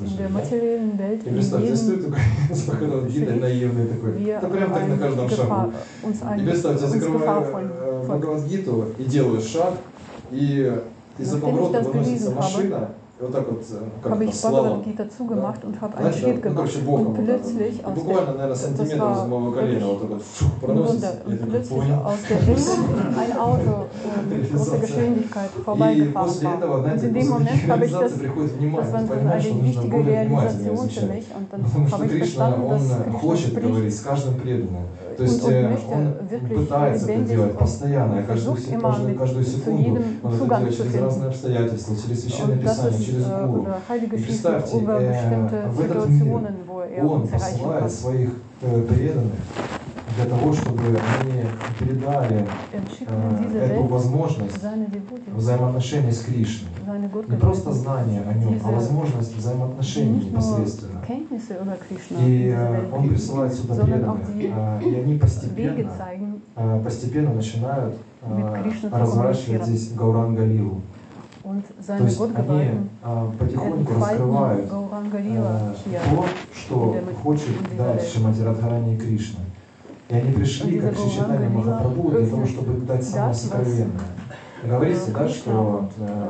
И представьте, я стою такой с Бхагавад-гитой наивный такой, да прям так на каждом шагу. И представьте, я закрываю Бхагавад-гиту и делаю шаг, и из-за поворота выносится машина. Вот так вот, как habe это, ich слалом. Bhagavad-Gita zugemacht Да? und habe einen Знаете, Schritt ну, gemacht. короче, боком Und вот так вот. plötzlich И aus буквально, der, наверное, das сантиметр war из моего колена вот так вот фух, runter проносится. und Я такой plötzlich понял. aus der Rinne ein Auto äh, mit großer Geschwindigkeit И vorbeigefahren после war. этого, Und знаете, in dem после Moment habe ich das, реализации приходит das внимание. war Ты dann понимаешь, eine что нужно wichtige более внимательно Realisation für изучать. mich und dann Потому что habe ich Кришна, verstanden, он dass Krishna хочет говорить spricht с каждым преданным. То und, есть und э, möchte он wirklich пытается это lebendig делать und постоянно, каждую, versucht се- immer каждую, mit каждую zu секунду jedem он это Zugang делает zu через finden. разные обстоятельства, через священное Und das писание, ist через äh, гуру. oder heilige И Schriften представьте, über э, bestimmte в этот мир Situationen, wo er он uns erreichen посылает kann. своих э, преданных для того, чтобы они передали Er schickt in diese э, эту Welt возможность seine Devotees, взаимоотношений с Кришной. seine Не просто Gottgeweihten, знание о нем, а diese, возможность die взаимоотношений nicht nur непосредственно. Kenntnisse über Krishna И in diese э, Welt он bringen, присылает сюда sondern auch преданных, die э, и они Wege постепенно, zeigen, э, постепенно начинают mit э, Krishna zu разворачивать kommunizieren. здесь Гауранга-лилу. Und То seine есть они Gottgeweihten э, потихоньку entfalten раскрывают Gauranga э, Lila hier. то, что хочет дать Шримати Радхарани и Кришна. И они пришли, как Шри-Чайтанья Махапрабху, для того, чтобы дать самое сокровенное. Говорится, да, что,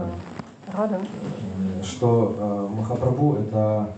э, что э, Махапрабху это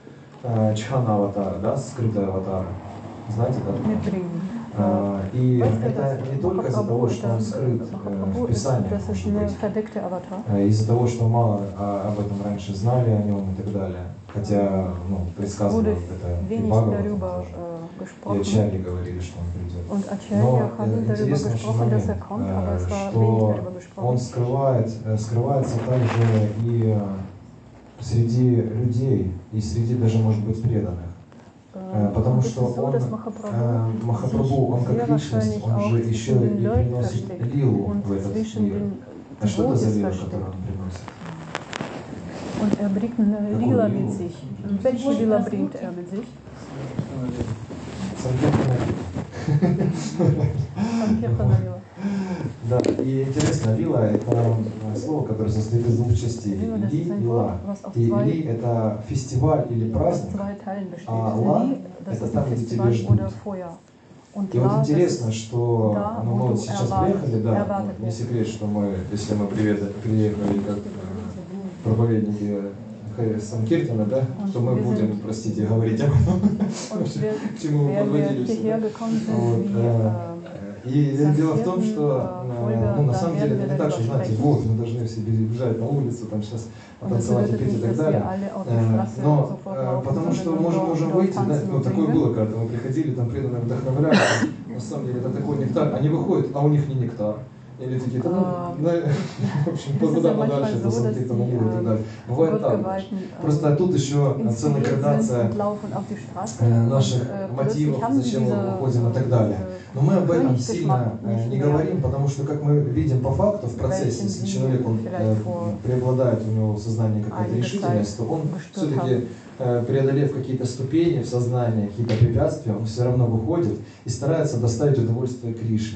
э, Чхана аватара, да, скрытая аватара. Знаете, да? Э, и это не только из-за того, что он скрыт э, в Писании, может быть, э, из-за того, что мало а, об этом раньше знали о нем и так далее. Хотя, ну, предсказано это и Бхагаватам тоже. И Ачарьи говорили, что он придет. Но э, интересный очень момент, э, что он скрывает, э, скрывается также и э, среди людей, и среди даже, может быть, преданных. Э, потому что он, э, Махапрабху, он как личность, он же еще и приносит лилу в этот мир. А что это за лила, которую он приносит? Und er bringt eine Lila mit sich. Welche Lila bringt er mit sich? Санкиртана Лила. Да, и интересно, лила это слово, которое состоит из двух частей. Ли и ла. И ли это фестиваль или праздник, а ла это там, где тебя ждут. И вот интересно, что ну, мы вот сейчас приехали, да, не секрет, что мы, если мы приехали как проповедники Санкиртана, да, что мы будем, простите, говорить об этом, к чему мы подводили всегда. И дело в том, что ну, на самом деле это не так, что, знаете, вот, мы должны все бежать на улицу, там сейчас танцевать и петь и так далее. Но потому что мы можем, можем выйти, да, ну такое было, когда мы приходили, там преданные вдохновляли, на самом деле это такой нектар, они выходят, а у них не нектар. Или такие, да, ну, в общем, куда подальше, до Санкиртана Лилы и так далее. Бывает так. Просто тут еще целая градация наших мотивов, зачем мы выходим и так далее. Но мы об этом сильно не говорим, потому что, как мы видим по факту в процессе, если человек он, преобладает, у него в сознании какая-то решительность, то он все-таки, преодолев какие-то ступени в сознании, какие-то препятствия, он все равно выходит и старается доставить удовольствие Кришне.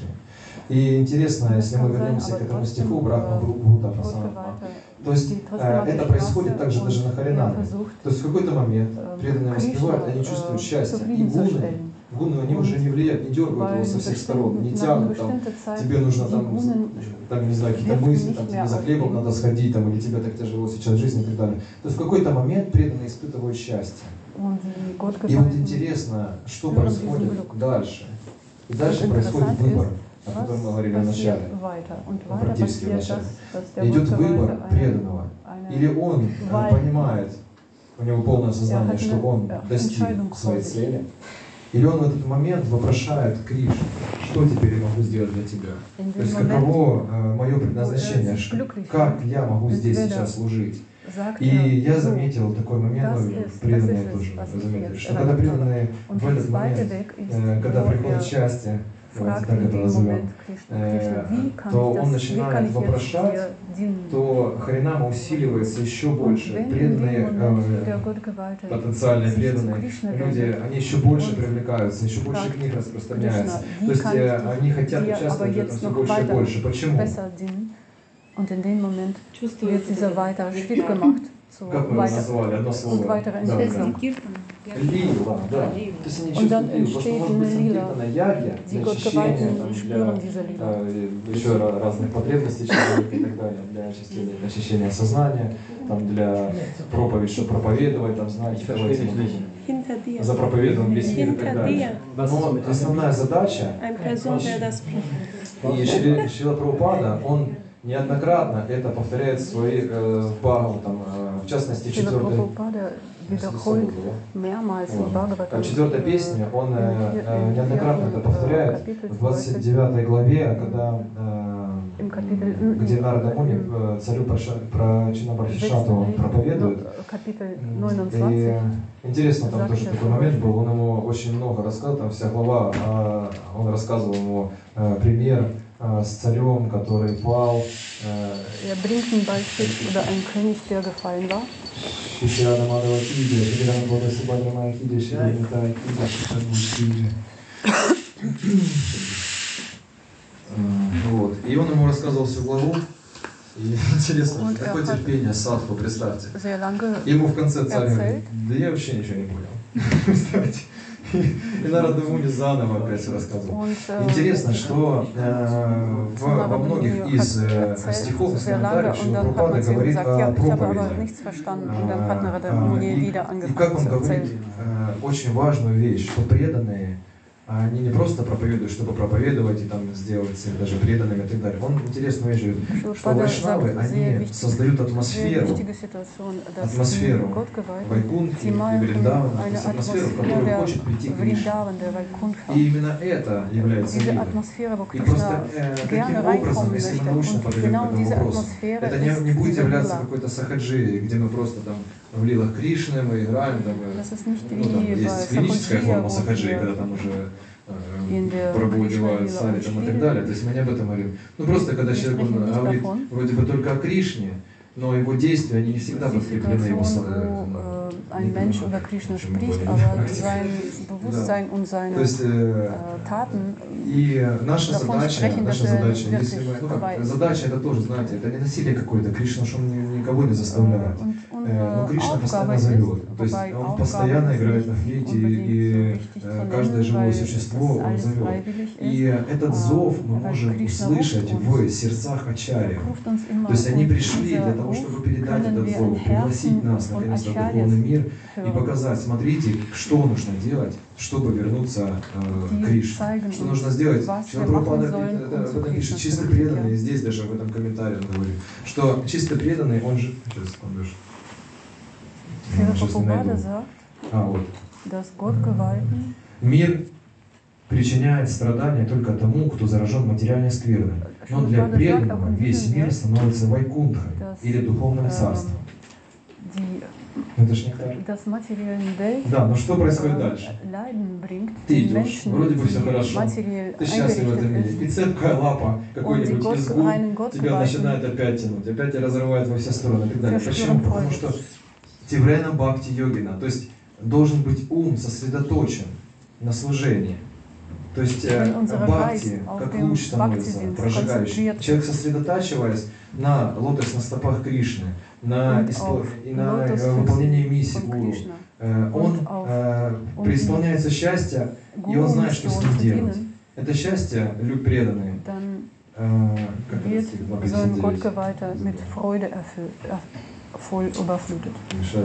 И интересно, если мы вернемся к этому стиху Брахма Бхута Прасанатма, то есть э, это происходит также даже на Харинаме. То есть в какой-то момент преданные воспевают, они чувствуют счастье. И гуны, гуны, они уже не влияют, не дергают его со всех сторон, не тянут, там, тебе нужно там, там не знаю, какие-то мысли, там, тебе за хлебом надо сходить, там, или тебе так тяжело сейчас жизнь и так далее. То есть в какой-то момент преданные испытывают счастье. И вот интересно, что происходит дальше. И дальше происходит выбор, о котором мы говорили в начале, ну, практически в начале. Идет выбор преданного. Или он э, понимает, у него полное сознание, что он достиг своей цели, или он в этот момент вопрошает Кришну, что теперь я могу сделать для тебя? То есть каково э, мое предназначение, как я могу здесь сейчас служить? И я заметил такой момент, ну, преданные тоже заметили, что когда преданные в этот момент, э, когда приходит счастье, давайте так это назовем, э, то он начинает вопрошать, то Харинама усиливается еще больше. Преданные, э, потенциальные преданные люди, они еще больше привлекаются, еще больше книг распространяется. То есть э, они хотят участвовать в этом все больше и больше. Почему? Und in dem Moment wird dieser weitere Schritt gemacht zur weiteren Entwicklung. Лила, да. То есть они Und dann чувствуют, потому что entsteht может быть eine Lila. конкретно ягья, Die для очищения, Gottgeweihten там, spüren для diese Lila. э, еще разных потребностей человека и так далее, для очищения, для очищения сознания, там, для проповедь, чтобы проповедовать, там, знаете, за проповедом весь мир и так далее. Но основная задача, и Шри, Шрила Прабхупада, он неоднократно это повторяет в своей э, Бхагаватам, э, в частности, в четвертой, в четвертой песне, он э, э, неоднократно это повторяет в двадцать девятой главе, когда, э, где Нарада Муни э, царю Прачинабархишату проповедует. И интересно, там тоже такой момент был, он ему очень много рассказал, там вся глава, э, он рассказывал ему э, пример с царем, который пал. Er bringt ein Beispiel über einen König, der gefallen war. Вот. И он ему рассказывал всю главу. И интересно, такое терпение садху, представьте. Ему в конце царь говорит, да я вообще ничего не понял. Представьте. И Нарада Муни заново опять рассказывал. Интересно, что э, в, во многих из э, стихов из комментариев Шрила Прабхупада говорит о проповеди. И, и как он говорит э, очень важную вещь, что преданные, они не просто проповедуют, чтобы проповедовать и там сделать их даже преданными и так далее. Он интересную вещь говорит, что вайшнавы, они создают атмосферу, атмосферу Вайкунхи и Вриндавана, то есть атмосферу, в которую хочет прийти Кришна. И именно это является миром. И просто э, таким образом, если мы научно подойдем к этому вопросу, это не, не будет являться какой-то сахаджи, где мы просто там в лилах Кришны мы играем, там, ну, там есть физическая форма сахаджи, когда там уже э, пробу одевают сари там, и так далее. То есть мы не об этом говорим. Ну просто когда человек он, говорит вроде бы только о Кришне, но его действия, они не всегда подкреплены его словами. Ein Mensch über Krishna spricht, aber sein Bewusstsein und seine äh, Taten и наша задача, наша задача, если мы, ну как, задача это тоже, знаете, это не насилие какое-то, Кришна, что он никого не заставляет. Но Кришна постоянно зовет, то есть он постоянно играет на флейте, и каждое живое существо он зовет. И этот зов мы можем услышать в сердцах ачарьев. То есть они пришли для того, чтобы передать этот зов, пригласить нас наконец-то в духовный мир и показать, смотрите, что нужно делать, чтобы вернуться э, к Кришне. Что нужно сделать? Шрила Прабхупада об этом пишет, чисто преданный, здесь даже в этом комментарии он говорит, что чисто преданный, он же... Сейчас, секундочку. Сейчас не найду. А, вот. Мир причиняет страдания только тому, кто заражен материальной скверной. Но для преданного весь мир становится вайкунтхой или духовным царством. Это ж нектар. Да, но что происходит дальше? Ты идешь, вроде бы все хорошо, ты счастлив в этом мире, и цепкая лапа, какой-нибудь изгул тебя начинает опять тянуть, опять тебя разрывает во все стороны и так далее. Почему? Потому что Тиврена Бхакти Йогина, то есть должен быть ум сосредоточен на служении. То есть э, бхакти, как луч становится прожигающий. Человек, сосредотачиваясь на лотосных стопах Кришны, на, испол... и на э, выполнении миссии гуру, э, он э, преисполняется счастья, и он знает, что с ним делать. Это счастье, люди преданные. Wird sein Gottgeweihter mit Freude erfüllt, äh, voll überflutet.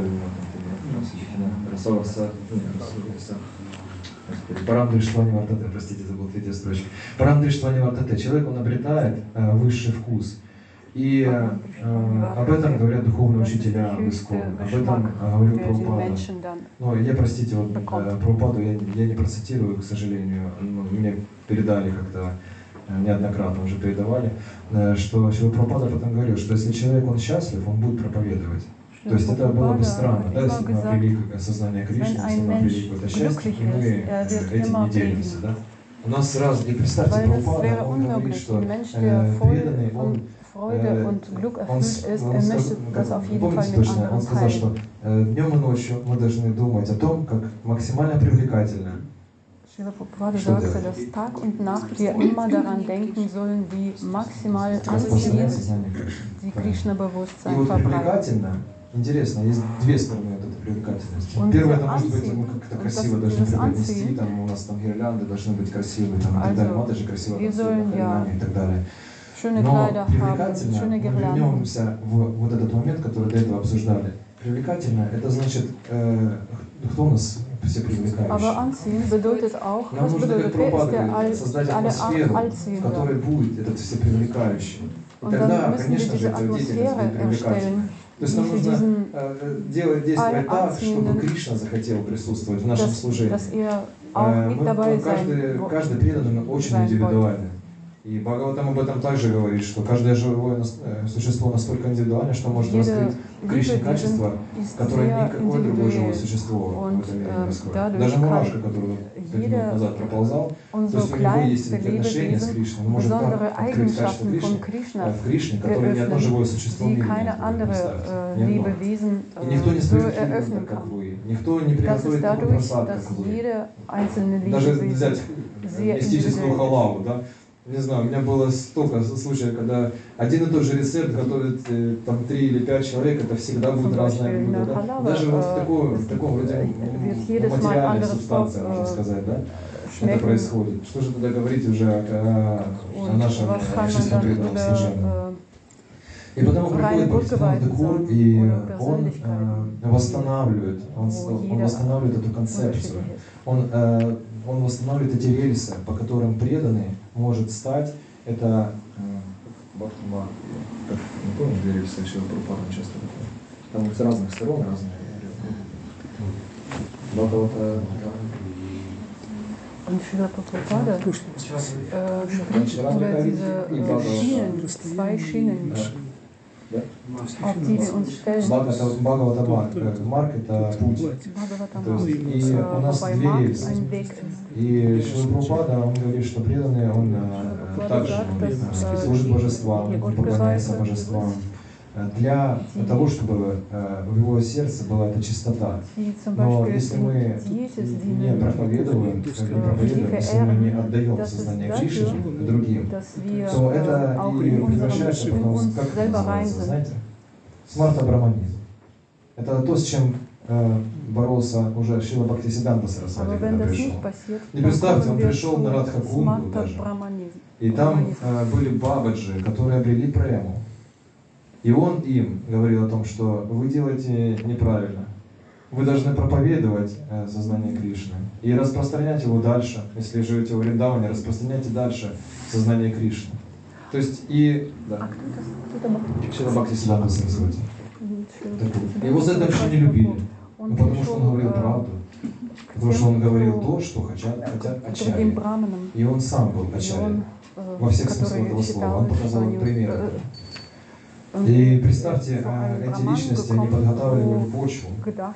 Парамдриштвани вартате, простите, забыл третья строчка. Парамдриштвани вартате. Человек, он обретает э, высший вкус. И э, об этом говорят духовные учителя в Искон. Об этом э, говорил Прабхупада. Но я, простите, вот э, Прабхупаду я, я не процитирую, к сожалению. Мне передали как-то, неоднократно уже передавали, э, что Шрила Прабхупада потом говорил, что если человек он счастлив, он будет проповедовать. То есть это было бы странно, да, если бы мы обрели сознание Кришны, если бы мы обрели какое-то счастье, и мы этим не делимся, да. У нас сразу, и представьте, Прабхупада, он говорит, что э, преданный, он, э, он, он, он сказал, помните точно, он сказал, что э, днем и ночью мы должны думать о том, как максимально привлекательно. Srila Prabhupada sagte, dass Tag und Nacht wir immer daran denken sollen, wie maximal anziehend die Krishna-Bewusstsein verbreiten. Интересно, есть две стороны от этой привлекательности. Первое, это может быть, мы как-то красиво должны преподнести, там у нас там гирлянды должны быть красивые, там, и так далее, Матаджи красиво танцует и так далее. Но привлекательно, мы вернемся в вот этот момент, который до этого обсуждали. Привлекательно, это значит, э, кто у нас все привлекающие? Нам нужно, как Прабхупада, создать атмосферу, в которой будет этот все привлекающий. И тогда, конечно же, эта деятельность будет привлекательной. То есть нам нужно э, делать, действовать так, чтобы Кришна захотел присутствовать в нашем служении. Э, мы, каждый, каждый преданный очень индивидуальный. И Бхагаватам об этом также говорит, что каждое живое существо настолько индивидуально, что может раскрыть в Кришне качества, которые никакое другое живое существо в этом мире не раскроет. Даже мурашка, которую пять минут назад проползал, то есть у него есть отношения с Кришной, он может так открыть качество Кришны, в Кришне, которые ни одно живое существо в мире не может. Ни одно. И никто не строит фильм, как вы, никто не приготовит такой просад, как вы. Даже взять мистическую халаву, да? Не знаю, у меня было столько случаев, когда один и тот же рецепт готовит э, там три или пять человек, это всегда будет разное блюдо. Да? Даже вот в, такой, в таком вроде материальной субстанции, можно сказать, да? Это происходит. Что же тогда говорить уже о, о нашем чистом преданном служении? И потому приходит Бхактивинода Тхакур, и он э, восстанавливает, он, он восстанавливает эту концепцию, он, э, он восстанавливает эти рельсы, по которым преданный может стать. Это Бхактима, как не помню, где рельсы Шрила Прабхупада часто такое. Там с разных сторон разные. Бхагавата. Und Srila Prabhupada äh, spricht über diese äh, Schienen, zwei Schienen, auf die wir uns stellen. Бхагавата Марк – это путь. И у нас две рельсы. И Шрила Прабхупада, он говорит, что преданный, он также служит божествам, поклоняется божествам. Для того, чтобы в его сердце была эта чистота. Но если мы не проповедуем, не проповедуем, если мы не отдаем сознание Кришне другим, то это и превращается потом, как это называется, знаете, смарта браманизм. Это то, с чем э, боролся уже Шрила Бхактисиддханта Сарасвати, когда пришел. И представьте, он пришел на Радхакунду даже, и там э, были бабаджи, которые обрели прему. И он им говорил о том, что вы делаете неправильно. Вы должны проповедовать э, сознание Кришны и распространять его дальше. Если живете в Вриндаване, распространяйте дальше сознание Кришны. То есть и... Да. Шрила Бхактисиддханта Сарасвати. Его за это вообще не любили. Ну, потому что он говорил правду. Потому что он говорил то, что хотят, хотят ачарьи. И он сам был ачарьей. Во всех смыслах этого слова. Он показал примеры. И представьте, эти личности, они подготавливали почву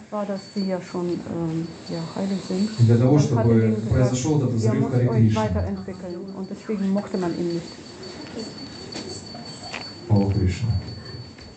для того, чтобы произошел этот взрыв Харе Кришны. О, Кришна.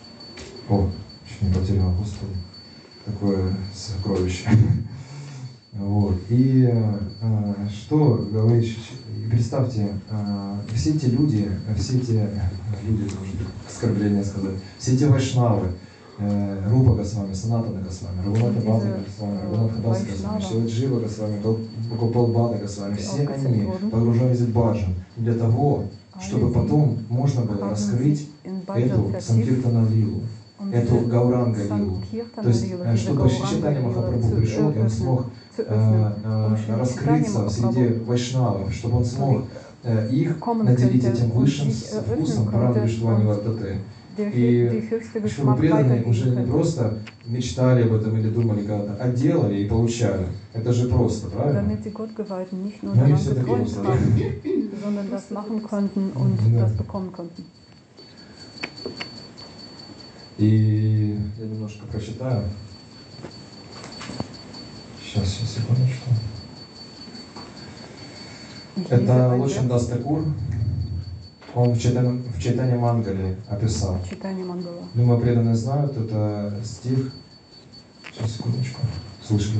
О, чуть не потерял, Господи. Такое сокровище. Вот. И э, что говорит, представьте, э, все эти люди, все эти люди, это уже оскорбление сказать, все эти вайшнавы, э, Рупа Госвами, Санатана Госвами, Рагунатха Бхата Госвами, Рагунатха Даса Госвами, Шиладжива Госвами, Гопал Бхата Госвами, все они погружались в баджан для того, чтобы потом можно было раскрыть эту Санкиртана Лилу, эту Гауранга Лилу. То есть, чтобы Чайтанья Махапрабху пришел, и он смог э, э, раскрыться среди вайшнавов, чтобы он смог э, их наделить этим высшим вкусом Парамвиштвани Вардате. И чтобы преданные уже не просто мечтали об этом или думали когда-то, а делали и получали. Это же просто, правильно? Damit die Gottgeweihten nicht nur Но они daran все такие geträumt просто. haben, sondern das machen konnten und Да. das bekommen konnten. И я немножко прочитаю. Сейчас, сейчас, секундочку. Это Лочин Дас Такур. Он в Чайтанья, в Чайтанья Мангале описал. Читание Мангала. Думаю, преданные знают, это стих. Сейчас, секундочку. Слышали?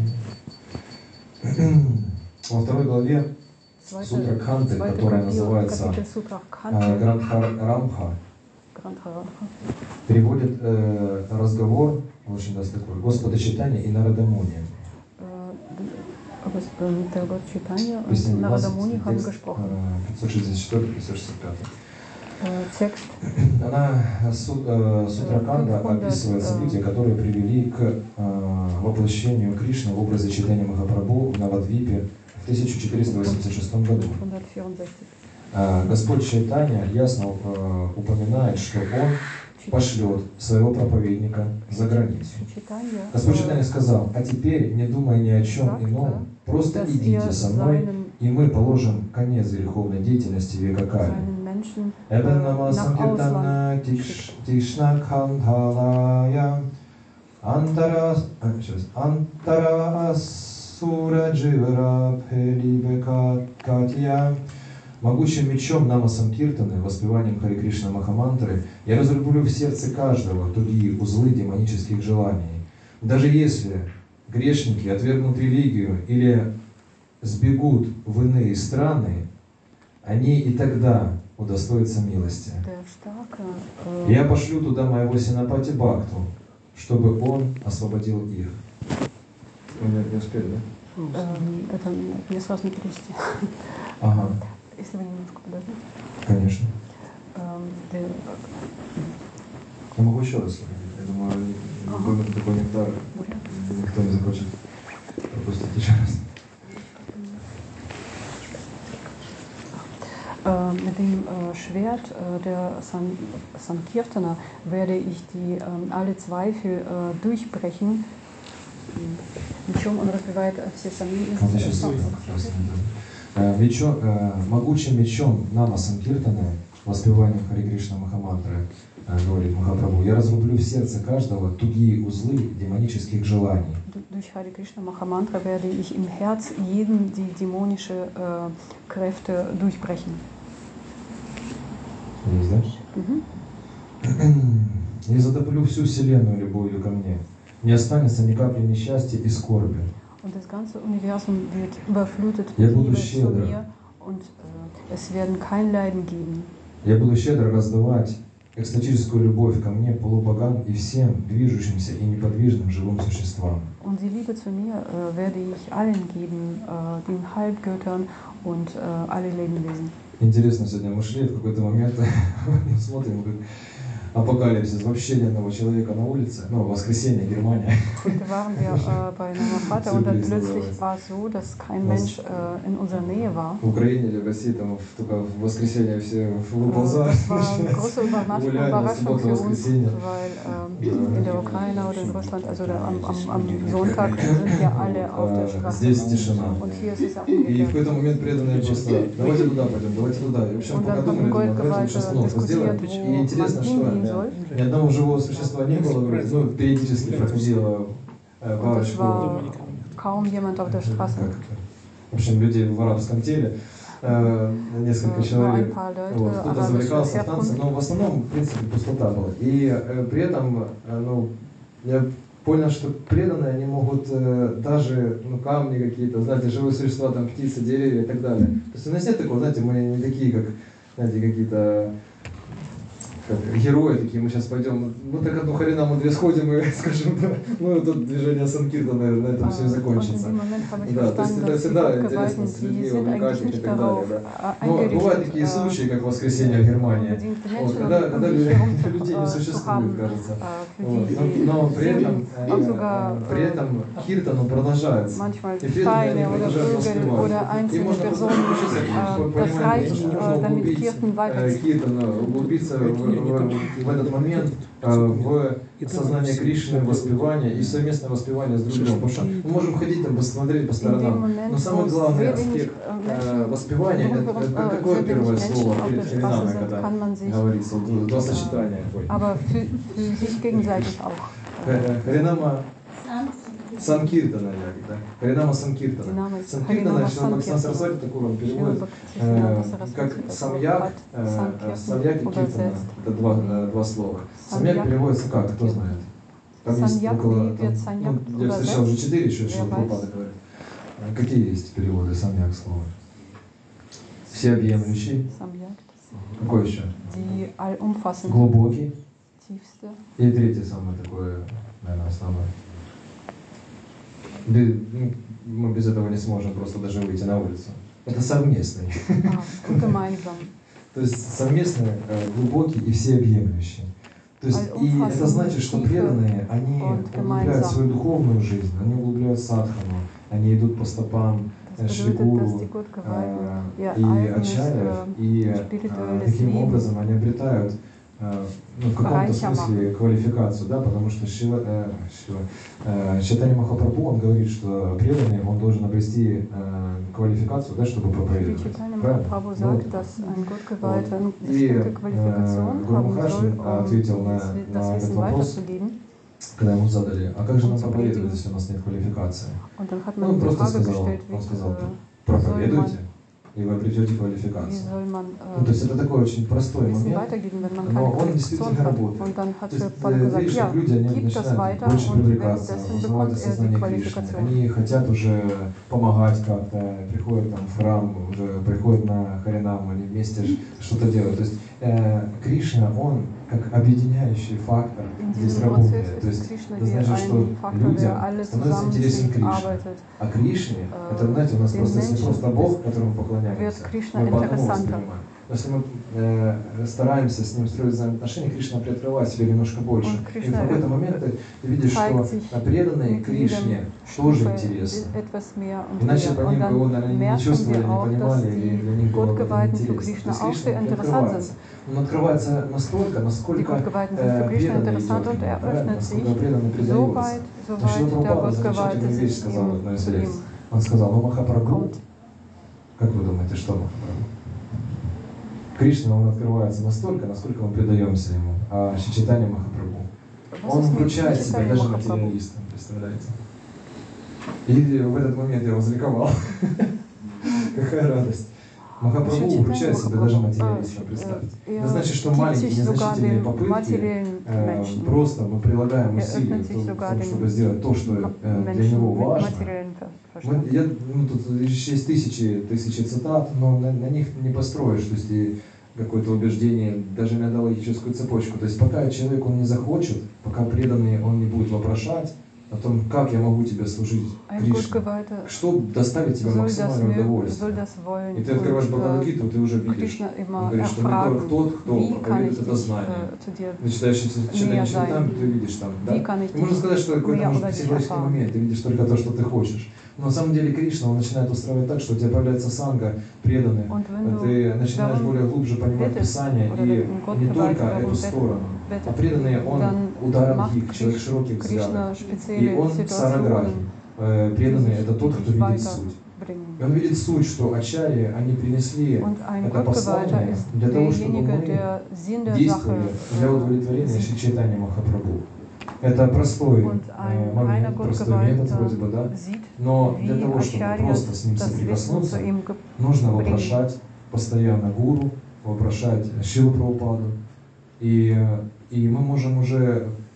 Во второй главе Сутра Кханты, которая называется э, Грандхар Рамха, переводит э, разговор, очень даст такой, Господа Чайтанья и Нарадамуни. Der Читания und Песня Нарадамуни haben текст, gesprochen. э, пятьсот шестьдесят четыре — пятьсот шестьдесят пять. Текст. Она, су, э, Сутраканда описывает события, которые привели к э, воплощению Кришны в образе Чайтаньи Махапрабху в Навадвипе в тысяча четыреста восемьдесят шестом году. Э, Господь Чайтанья ясно э, упоминает, что Он пошлет своего проповедника за границу. Господь Чайтанья сказал: а теперь, не думая ни о чем ином, просто идите со мной, и мы положим конец греховной деятельности века Кали. Эбен нама санкиртана тишна кхандхалая антара антара асура дживара пелибека катья. Могучим мечом нама санкиртаны, воспеванием Хари Кришна Махамантры, я разрублю в сердце каждого тугие узлы демонических желаний. Даже если грешники отвергнут религию или сбегут в иные страны, они и тогда удостоятся милости. Я пошлю туда моего Синапати Бхакту, чтобы он освободил их. Вы не успели, да? Это мне сложно перевести. Ага. Если вы немножко подождите. Конечно. Я могу еще раз. Я думаю, будет такой нектар, никто не захочет пропустить еще раз. Mit dem Schwert der San Sankirtana werde ich die alle Zweifel durchbrechen. Мечом он разбивает все сомнения. Мечом, могучим мечом нама санкиртаны, воспеванием Хари Кришна Махамантры, говорит Махапрабху, я разрублю в сердце каждого тугие узлы демонических желаний. Durch Hare Krishna Mahamantra werde ich im Herz jeden die dämonische äh, Kräfte durchbrechen. Есть, да? Я затоплю всю вселенную любовью ко мне. Не останется ни капли несчастья и скорби. Und das ganze Universum wird überflutet Я mit буду Liebe zu щедро. mir und äh, es werden kein Leiden geben. Я буду щедро раздавать экстатическую любовь ко мне, полубогам и всем движущимся и неподвижным живым существам. Und die Liebe zu mir äh, werde ich allen geben, äh, den Halbgöttern und äh, alle Lebewesen. Интересно, сегодня мы шли, в какой-то момент смотрим, как апокалипсис, вообще ни одного человека на улице, ну, воскресенье, Германия. Heute waren wir äh, bei Namafata und dann plötzlich war es so, dass kein Mensch äh, in unserer Nähe war. В Украине или в России там только в воскресенье все выползают, Das war eine große Überraschung, гуляют на Überraschung субботу, für uns, воскресенье. weil ähm, in der Ukraine oder in Russland, also der, am, am, am Sonntag sind ja alle auf der Straße. Здесь тишина. Und hier ist es auch И в umgekehrt. какой-то момент преданные просто, давайте туда пойдем, давайте туда. И в общем, Und пока dann думали, haben думали, давайте Gold лучше остановку сделаем. diskutiert, И wo интересно, man что hingehen soll. ни одного живого существа не было, вроде, ну, периодически проходила э, Und es парочку, war kaum jemand auf der Straße. как, в общем, люди в арабском теле, э, несколько Nur ein человек. paar Leute Вот, кто-то arabischer завлекался в танцы, Herkunft. но в основном, в принципе, пустота была. И э, при этом, э, ну, я Понял, что преданные, они могут э, даже, ну, камни какие-то, знаете, живые существа, там, птицы, деревья и так далее. То есть у нас нет такого, знаете, мы не такие, как, знаете, какие-то как герои такие, мы сейчас пойдем, ну так одну харинаму две сходим и скажем, да, ну это движение Санкирта, наверное, на этом все и закончится. Да, то есть это всегда интересно с людьми, увлекать их и так далее, да. Но бывают такие случаи, как воскресенье в Германии, вот, когда, когда людей не существует, кажется. Вот, но, но при этом, э, при этом киртан он продолжается. И при этом они продолжают воспевать. И можно просто научиться понимать, можно углубить э, киртан, углубиться в в этот момент э, в сознание Кришны, воспевание и совместное воспевание с другим. Потому что мы можем ходить там, посмотреть по сторонам, но самый главный аспект э, воспевания, это, это какое первое слово перед Харинамой, когда говорится, два сочетания. Харинама Санкиртана, да? Харинама Санкиртана. Санкиртана, если Бхактисиданта Сарасвати Такуром переводит э, как самьяк, э, самьяк и киртана. Это два, два слова. Самьяк переводится как, кто знает? Там есть около, там, ну, я встречал уже четыре еще, что Прабхупада говорит. Какие есть переводы самьяк слова? Всеобъемлющий. Какой еще? Глубокий. И третье самое такое, наверное, основное. Ну, мы без этого не сможем просто даже выйти на улицу. Это совместный. То есть совместный, глубокий и всеобъемлющий. То есть и это значит, что преданные, они углубляют свою духовную жизнь, они углубляют садхану, они идут по стопам Шри Гуру э, и ачарьев, и э, таким образом они обретают ну, в каком-то смысле квалификацию, да, потому что Шива, э, Шива, э, Чайтанья Махапрабху, он говорит, что преданный, он должен обрести э, квалификацию, да, чтобы проповедовать. Вот. И э, Гуру Махарадж ответил на, на этот вопрос, когда ему задали, а как же нам проповедовать, если у нас нет квалификации? Ну, он просто сказал, он сказал, проповедуйте, и вы обретете квалификацию. Ну, то есть это такой очень простой момент, но он действительно работает. То есть э, видишь, что люди, они начинают больше привлекаться, узнавать осознание Кришны. Они хотят уже помогать как-то, приходят там в храм, уже приходят на Харинаму, они вместе что-то делают. То есть э, Кришна, он как объединяющий фактор здесь работает. То есть это значит, что людям становится интересен Кришна. А Кришне, это, знаете, у нас просто не просто Бог, которому поклоняемся, мы по-одному воспринимаем. Но если мы э, стараемся с ним строить взаимоотношения, Кришна приоткрывает себе немножко больше. И в какой-то момент ты, ты видишь, что преданные Кришне тоже интересны. Иначе бы они бы его, наверное, не чувствовали, не понимали, и для них было бы интересно. То есть Кришна открывается. Он открывается настолько, насколько э, преданный идет, правильно? Насколько преданный предается. Но Шрила Прабхупада замечательную вещь сказал в одной из лекций. Он сказал, ну Махапрабху, как вы думаете, что Махапрабху? Кришна, он открывается настолько, насколько мы предаемся ему, а Чайтанья Махапрабху, он вручает себя даже материалистам, представляете? И в этот момент я возликовал. Какая радость. Махапрабху вручает себя даже материалистам, представьте. Это значит, что маленькие незначительные попытки, э, просто мы прилагаем усилия в том, чтобы сделать то, что э, для него важно. Мы, я, ну, тут есть тысячи, тысячи цитат, но на, на них не построишь, то есть и какое-то убеждение, даже иногда логическую цепочку. То есть пока человек он не захочет, пока преданный он не будет вопрошать о том, как я могу тебе служить, Кришне, что доставит тебе максимальное удовольствие. И ты открываешь Бхагавад-гиту, ты уже видишь, он говорит, что не только тот, кто проповедует это знание. Ты читаешь Чайтанья Чаритамриту, ты видишь там, да? И можно сказать, что какой-то может быть психологический момент, ты видишь только то, что ты хочешь. Но на самом деле Кришна, он начинает устраивать так, что у тебя появляется санга, преданные, ты начинаешь более глубже понимать Писание, и не только эту сторону, а преданные, он ударом человек широких взглядов, и он сараграги. Преданный — это тот, кто видит суть. И он видит суть, что ачарьи, они принесли это послание для того, чтобы мы действовали для удовлетворения Шри Чайтаньи Махапрабху. Это простой э, момент, простой метод вроде бы, да? Но для того, чтобы просто с ним соприкоснуться, нужно вопрошать постоянно гуру, вопрошать Шрилу Прабхупаду. И, и мы можем уже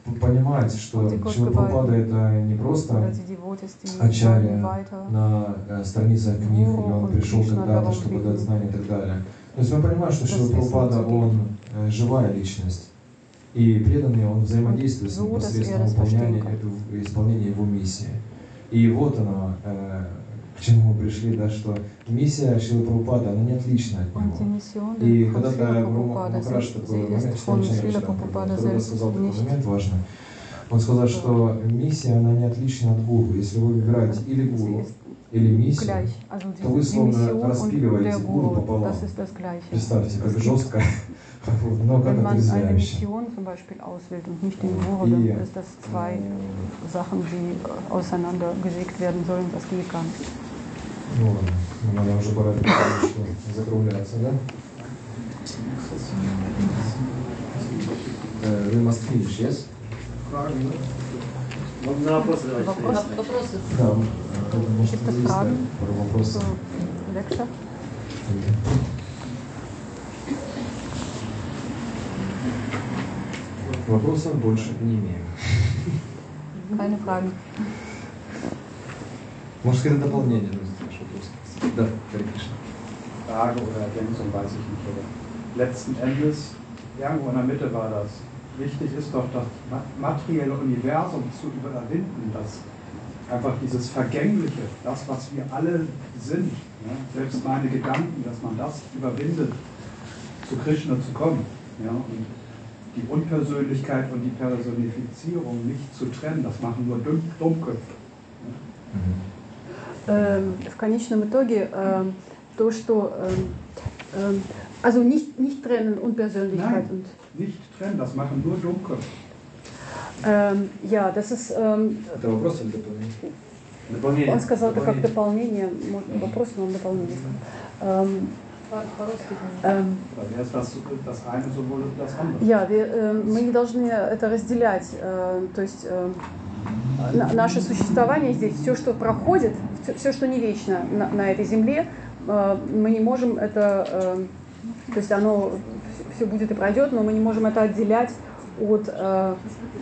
понимать, что Шрила Прабхупада это не просто ачарья на э, страницах книг, или он пришел когда-то, чтобы дать знания и так далее. То есть мы понимаем, что Шрила Прабхупада, он э, живая личность. И преданный, он взаимодействует с ним посредством выполнения, исполнения его миссии. И вот она, э, к чему мы пришли, да, что миссия Шрилы Прабхупады, она не отлична от него. И когда Махарадж такой момент, когда сказал такой момент важный, он сказал, что миссия, она не отлична от гуру. Если вы выбираете или гуру, или миссию, то вы словно распиливаете гуру пополам. Представьте, как жестко, но как отрезвляюще. И ну ладно, надо уже пора закругляться, да? We must finish, yes? Можно вопросы давать. Вопросы? Да, может, есть пару вопросов. Лекция? Вопросов больше не имею. Keine Fragen. Может, какое-то дополнение нужно к вашему вопросу? Да, Харе Кришна. Frage oder Ergänzung weiß ich nicht. Aber letzten Endes, irgendwo in der Mitte war das. Wichtig ist doch, das materielle Universum zu überwinden, das einfach dieses Vergängliche, das, was wir alle sind, ja, selbst meine Gedanken, dass man das überwindet, zu Krishna zu kommen. Ja, und die Unpersönlichkeit und die Personifizierung nicht zu trennen, das machen nur Dumm Dummköpfe. Ja. В конечном итоге то, что also nicht, nicht trennen Unpersönlichkeit und nicht trennen, das machen nur Dummköpfe. Ja, das ist это вопрос или дополнение? Дополнение. Он сказал это как дополнение, вопрос, но он дополнение. Ja, wir, мы не должны это разделять, то есть наше существование здесь, все, что проходит, все, что не вечно на, на этой земле, мы не можем это, то есть оно все будет и пройдет, но мы не можем это отделять от того,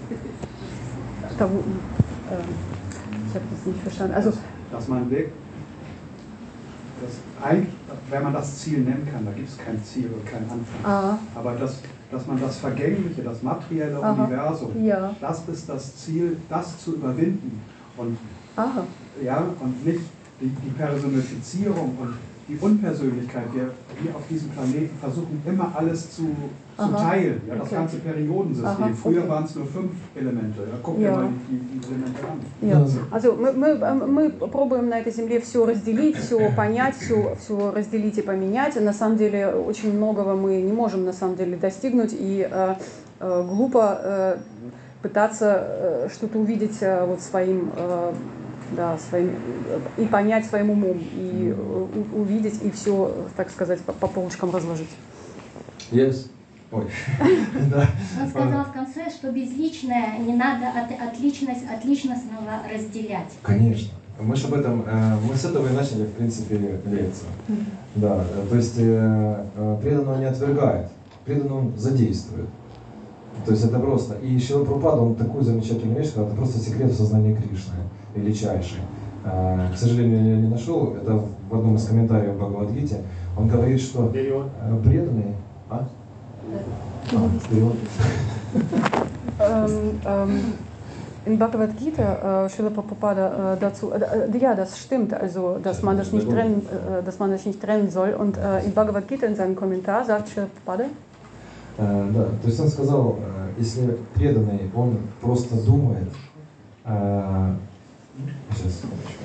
ich habe das nicht verstanden, also dass man weg, das eigentlich, wenn man das Ziel nennen kann, da gibt es kein Ziel und kein Anfang, ah. aber das dass man das Vergängliche, das materielle Aha. Universum, ja. das ist das Ziel, das zu überwinden und, ja, und nicht die, die Personifizierung und die Unpersönlichkeit. Wir, wir auf diesem Planeten versuchen immer alles zu, zu teilen, ja, das okay. ganze Periodensystem. Aha, Früher okay. waren es nur fünf Elemente. Ja, guck ja. dir mal die, die, die Elemente an. Ja. Also, мы, мы, мы пробуем на этой земле все разделить, все понять, все, все разделить и поменять. На самом деле очень многого мы не можем на самом деле достигнуть, и э, э, глупо э, пытаться э, что-то увидеть э, вот своим, э, да, своим и понять своим умом, и у, увидеть и все, так сказать, по, по полочкам разложить. Yes. Ой. Он сказал в конце, что безличное не надо от, от, личность, от личностного разделять. Конечно. Мы же об этом, мы с этого и начали, в принципе, лекцию. Да, то есть преданного не отвергает, преданного задействует. То есть это просто. И Шрила Прабхупада, он такую замечательную вещь, что это просто секрет сознания Кришны, величайший. К сожалению, я не нашел, это в одном из комментариев в Бхагавад-гите. Он говорит, что преданный... А? ähm, ähm, in Bhagavad Gita, äh, Srila Prabhupada äh, dazu, äh, ja, das stimmt, also, dass man das nicht trennen, äh, dass man das nicht trennen soll. Und äh, in Bhagavad Gita in seinem Kommentar sagt Srila Prabhupada, äh, да, то есть он сказал, äh, если преданный, он просто думает, äh, сейчас,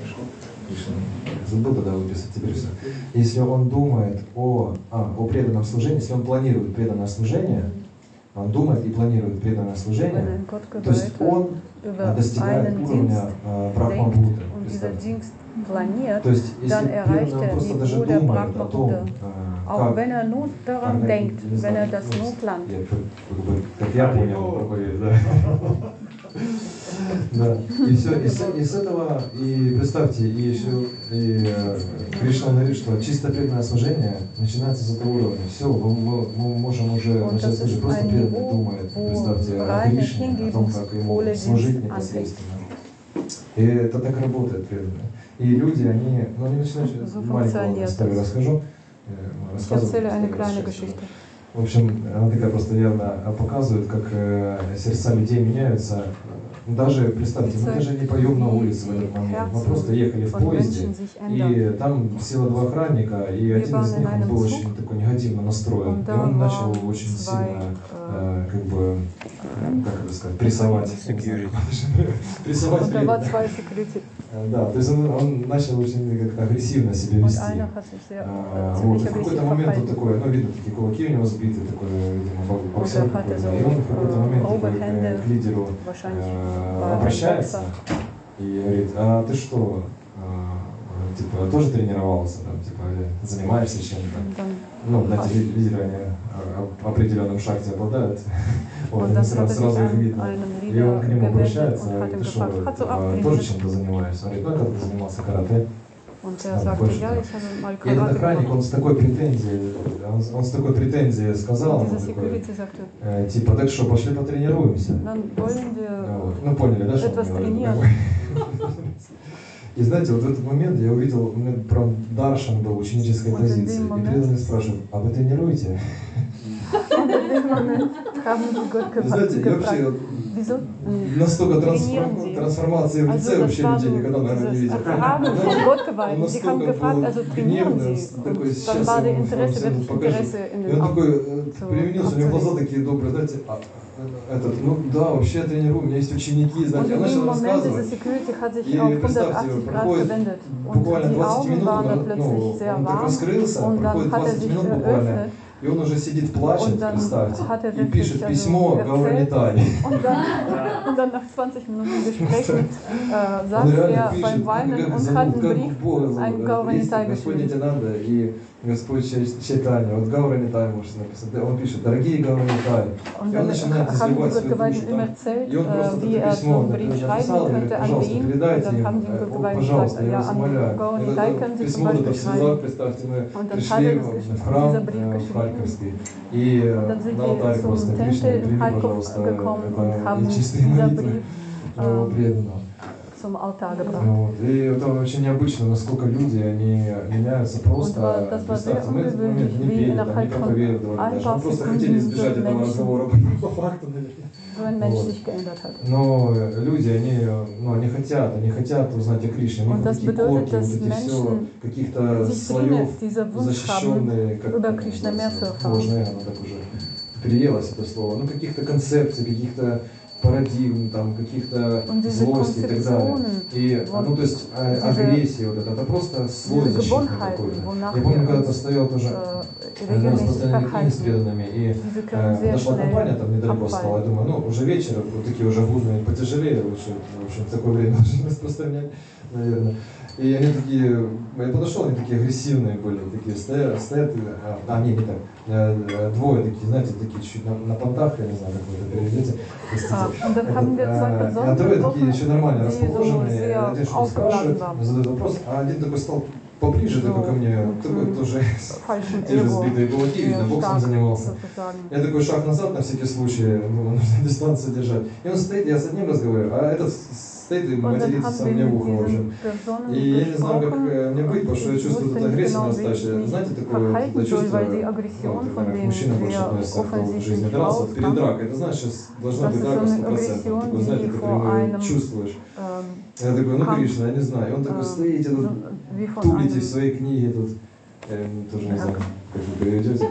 забыл тогда выписать, теперь все. Если он думает о, а, о преданном служении, если он планирует преданное служение, он думает и планирует преданное служение, то есть он достигает уровня Брахма-Будды. То есть если преданный, он просто даже думает о том, auch wenn er nur daran denkt, wenn er das nur plant. Как я понял, проповедь, да. Да. И все, и с, и с этого, и представьте, и еще и э, Кришна говорит, что чисто преданное служение начинается с этого уровня. Все, мы, мы, мы можем уже начать служить. Просто преданный думает, представьте, о Кришне, о том, как ему служить непосредственно. И это так работает преданно. И люди, они, ну не начинают, маленькую историю расскажу. Рассказываю. В общем, она такая просто явно показывает, как э, сердца людей меняются. Даже, представьте, мы даже не поем на улице в этот момент. Мы просто ехали в поезде, и там села два охранника, и один из них, он был очень такой негативно настроен. И он начал очень сильно, э, как бы, как это сказать, прессовать. Прессовать преданных. Да, то есть он, он начал очень как агрессивно себя вести. А, вот, в какой-то момент он такой, ну, видно, такие кулаки у него сбиты, такой, видимо, боксер какой-то. И он в какой-то момент такой, к лидеру э, обращается и говорит: а ты что, э, типа, тоже тренировался, там, типа, занимаешься чем-то? Ну, знаете, лидеры, они определенным шахте обладают. Вот, они сразу, сразу их видно. И он к нему обращается, и ты что, типа, тоже чем-то занимаешься? Он говорит: ну, я когда занимался карате. И этот охранник, он с такой претензией, он, он с такой претензией сказал, он такой, э, типа, так что, пошли потренируемся? Вот. Ну, поняли, да, что он говорит? И знаете, вот в этот момент я увидел, у меня прям даршан был ученической позиции. И преданный спрашивает: а вы тренируете? Знаете, я вообще настолько трансформ... трансформации в лице вообще людей никогда, наверное, не видел. Он настолько был гневный, такой: сейчас я ему всем покажу. И он такой применился, у него глаза такие добрые, знаете, а, этот, ну да, вообще я тренирую, у меня есть ученики, знаете, я начал рассказывать. И представьте, проходит буквально двадцать минут, он, ну, он так раскрылся, проходит двадцать минут буквально. И он уже сидит, плачет, представьте, и пишет письмо Гауранитае. Und dann nach zwanzig Minuten Gespräch mit äh, sagt er beim Weinen und hat einen Brief an Gauranitае geschrieben. И Господь Чайтанья, вот Гауранитае можете написать, он пишет: дорогие Гауранитае. И он начинает изливать свою душу там. И он просто это письмо написал, говорит: пожалуйста, передайте им, пожалуйста, я вас умоляю. Это письмо это в слезах, представьте, мы пришли в храм в Харьковский, и на алтарь просто: Кришна, прими, пожалуйста, это чистые молитвы моего преданного. Вот. И это очень необычно, насколько люди, они меняются просто. Представьте, мы в этот момент не пели, там, не проповедовали даже. Мы просто хотели избежать этого разговора по факту, наверное. Вот. Но люди, они, ну, они хотят, они хотят узнать о Кришне. У них такие корки, вот эти все, каких-то слоев защищенные, как сложное, оно так уже приелось это слово, ну, каких-то концепций, каких-то парадигм, там, каких-то злости и так далее. И, ну, то есть а, агрессия вот это, это просто слой защитный какой-то. Я помню, когда-то стоял тоже на распространении книги с преданными, и э, нашла компания там недалеко стала, я думаю, ну, уже вечер, вот такие уже будные, потяжелее, лучше, в общем, в такое время нужно распространять, наверное. И они такие, я подошел, они такие агрессивные были, такие стоят, стоят, а, не, не так, двое такие, знаете, такие чуть на, на понтах, я не знаю, как вы это переведете. А трое такие еще нормально расположенные, один что-то спрашивает, задает вопрос, а один такой стал поближе такой ко мне, такой тоже те же сбитые кулаки, видно, боксом занимался. Я такой шаг назад на всякий случай, ну, нужно дистанцию держать. И он стоит, я с одним разговариваю, а этот стоит и матерится сам мне в ухо, в общем. И я не знаю, как мне быть, потому что я чувствую тут агрессию нарастающую. Знаете, такое вот чувство, вот, наверное, мужчина больше относится к жизни дрался, вот перед дракой. Это знаешь, сейчас должна быть драка сто процентов. Такой, знаете, который чувствуешь. Я такой: ну, Кришна, я не знаю. И он такой: стоите тут, тулите в своей книге тут. Я тоже не знаю, как вы переведете.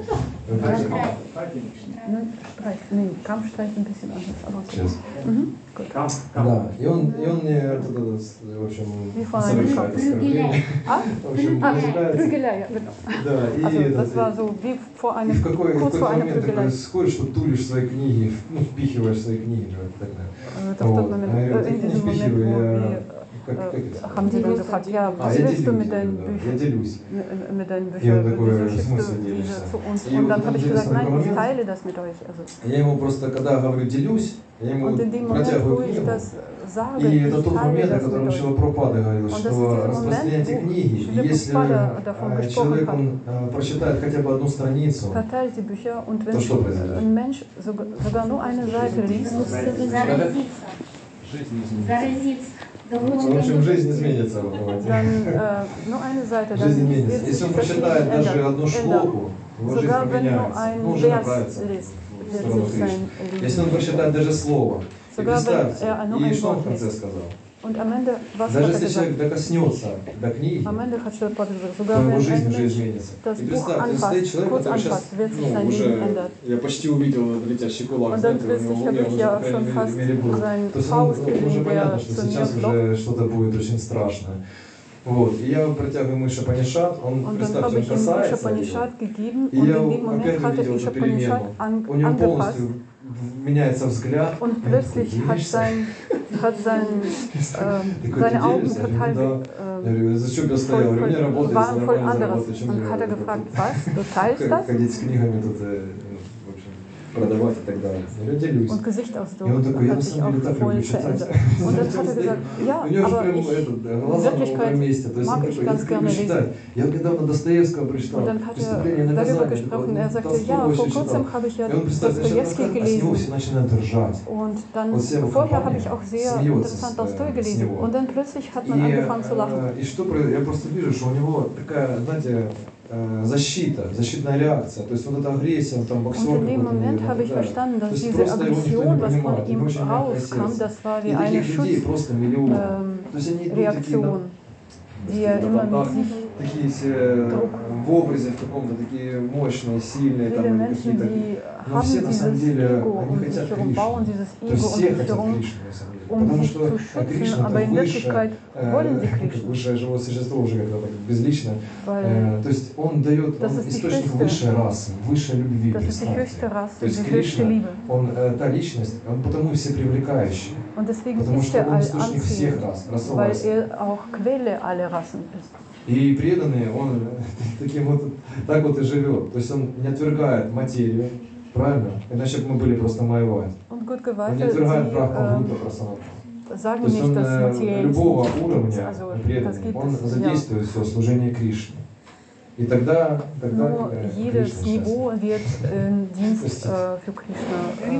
Сейчас. Да, и он, и он мне, это, в общем, совершает оскорбление. В общем, называется. Да, и, этот, и в какой, в какой момент такой сходишь, что тулишь свои книги, ну, впихиваешь свои книги. Так, да. Вот. А я говорю: ты не впихивай, я Как, äh, как это? haben sie dann gefragt, ja, А, was я willst du делюсь, mit deinen да, Büchern? я делюсь. Mit deinen И Büchern, он такой, wieso в schickst du смысле diese делишься? zu uns? И Und вот dann это habe ich gesagt, интересный nein, ich момент. teile das mit euch. Also, Я ему просто, когда говорю «делюсь», я ему und in dem Moment, протягиваю wo ich книгу. das sage, И ich это тот teile момент, о das котором mit euch. Шрила Прабхупада говорил, Und das ist что dieser распространяйте Moment, wo книги, и Шрила если Прабхупада davon э, gesprochen человек hat. он, э, прочитает хотя бы одну страницу, Verteilt die Bücher und wenn то что произойдет? ein Mensch sogar, sogar nur eine Seite liest, Заразиться. Жизнь изменится. Заразиться. В общем, жизнь изменится. вы понимаете. dann äh, nur eine Seite, dann Жизнь wird изменится. sich Если он das прочитает Leben даже ändern. одну ändern. шлоку, его жизнь Sogar wenn nur поменяется. ein Ну, уже Vers направится liest, в wird сторону sich sein Кришны. Leben Если он прочитает даже слово, и Sogar wenn представьте, er nur и ein что он в Wort конце liest. сказал? Und am Ende, was Даже hat er если gesagt? человек докоснется до книги, Am Ende hat Schiller gesagt, то sogar его wenn жизнь ein уже Mensch изменится. das И Buch представьте, стоит anfasst, человек, kurz который сейчас, anfasst, wird sich Ну, sein Leben уже ändern. я почти увидел летящий кулак, Und dann знаете, у него plötzlich в habe уме ich уже, ja по крайней schon мере, fast мере было. seinen То есть Faust он, уже gesehen, понятно, der что zu mir сейчас flog. уже что-то будет очень страшное. Вот. И я протягиваю ему Шапанишат, он, Und dann представьте, habe он ich ihm касается его, Ishapanishad gegeben и und я in dem Moment опять hat er увидел эту Ishapanishad перемену. an, У него angepasst полностью меняется взгляд. und Я plötzlich такой, hat, «Видишься?» sein, hat sein, äh, Такой, seine «Ты Augen делишься?» Я говорю, total «Да». Я äh, говорю, «Зачем я стоял?» Я voll, говорю, «У меня voll, работает, waren voll нормально anderes. заработать, чем Und я hat er буду gefragt, was, du teilst das? ходить с книгами тут, э, в общем, продавать и так далее». Я говорю, «Делюсь». Und И он Gesichtsausdruck такой, «Я hat на sich самом auch деле так voll люблю читать». verändert. Und dann hat er gesagt, ja, У него же aber прям ich, этот, in глаза на Wirklichkeit ровном месте. То есть он mag такой, ich я ganz так gerne люблю lesen. читать. Я вот недавно Достоевского прочитал. Und dann hat «Преступление и er darüber наказание». gesprochen. Er sagte, Толстого ja, vor еще kurzem читал. habe ich ja И он, представьте, начинает Dostoevsky рассказывать, а с него gelesen. все начинают ржать. Und dann, Вот все его vorher habe компания ich auch sehr смеется interessant с, Tolstoi э, с gelesen. него. Und dann plötzlich hat man И, angefangen zu lachen. э, и что про- я просто вижу, что у него такая, знаете, э, защита, защитная реакция. То есть вот эта агрессия, он там боксер Und in dem какой-то, Moment наверное, habe и ich так далее. verstanden, То dass есть diese просто его никто не Aggression, was von понимает, у ihm него очень мягкое rauskam, сердце. das war И wie eine таких людей просто миллионы. То есть они идут такие, Schutzreaktion, die er immer mit sich такие все в образе в каком-то, такие мощные, сильные, Viele там, или Menschen, какие-то. die Но haben все на самом dieses деле, Ego они um sich хотят herum, Кришну. bauen dieses То Ego есть um все sich хотят herum, Кришну, на самом деле. um Потому sich что zu а, schützen, Кришна aber это in высшее, Wirklichkeit wollen sie э, как Krishna. высшее живое существо уже как-то так безлично. Weil Э, то есть он дает, das он ist die источник höchste- высшей расы, высшей любви. das ist die представьте. höchste Rasse, То есть die höchste Кришна, Liebe. он э, та личность, он потому и всепривлекающий. Und deswegen Потому ist что er он all источник всех anziehend, рас, расовой weil расы. er auch Quelle aller Rassen ist. И преданный, он таким вот, так вот и живет. То есть он не отвергает материю, правильно? Иначе бы мы были просто маевать. Und gut Он geweihte, не отвергает sie брахмабхута äh, прасанатха. sagen То есть nicht, он dass э, Materialismus любого nicht уровня gibt. Also, das преданный, gibt он es, ja. задействует все служение Кришне. И тогда, тогда Nur э, jedes Кришна Niveau счастлив. wird in Dienst äh, für Krishna, äh,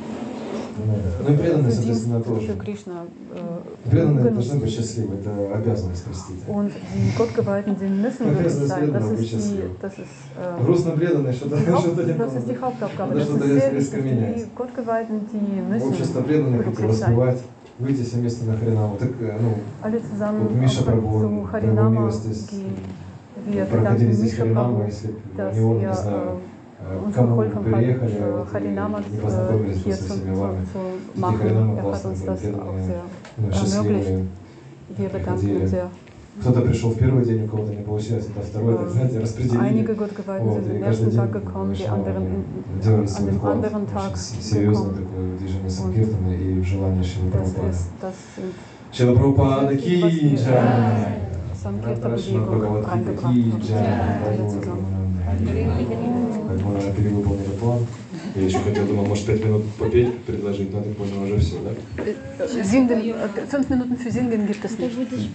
Ну и преданные, für Dienst соответственно, für тоже. Krishna äh, Преданные genutzt. должны быть счастливы, это обязанность, простите. Und die Gottgeweihten, sie müssen Man glücklich kann sein. das Das Leben ist die, счастливым. das ist, äh, Грустно преданные, что-то die Haupt, что-то не das ist die то. Hauptaufgabe. Надо Das что-то ist sehr резко wichtig. менять. Die Gottgeweihten, die Общество müssen преданных хотело glücklich sein. воспевать, выйти все вместе на Харинаму. Так, э, ну, Alle zusammen вот Миша auch Прабhu, zu его Harinama милость здесь, gehen. Wir проходили danken здесь Misha Харинаму, Prabhu, если бы dass не он, wir не знаю, äh, э, uns кому geholfen hat, переехали, äh, вот, и Harinama не äh, познакомились бы hier со zu, всеми zu, вами. zu Эти machen. Харинамы Er hat классные uns были, das auch преданные, sehr ну, ermöglicht. счастливые. Wir bedanken приходили. uns sehr. Кто-то пришел в первый день, у кого-то не получилось, это второй, так, знаете, распределили. Einige Gottgeweihten Вот, sind и am каждый ersten день Tag gekommen, die начинал anderen они in, делали an свой dem вклад, anderen Tag очень серьезно gekommen. такое движение Санкиртана и в желание Шрила Das Прабхупады. ist, das sind Шрила Прабхупада ки was wir джай. Sankirtan-Bewegung Бхагават reingebracht ки haben. джай. Alle zusammen. Как мы перевыполнили план. Я еще хотел, думал, может, пять минут попеть, предложить, но я так понял, уже все, да? Singen, äh, fünf Minuten für Singen gibt es nicht.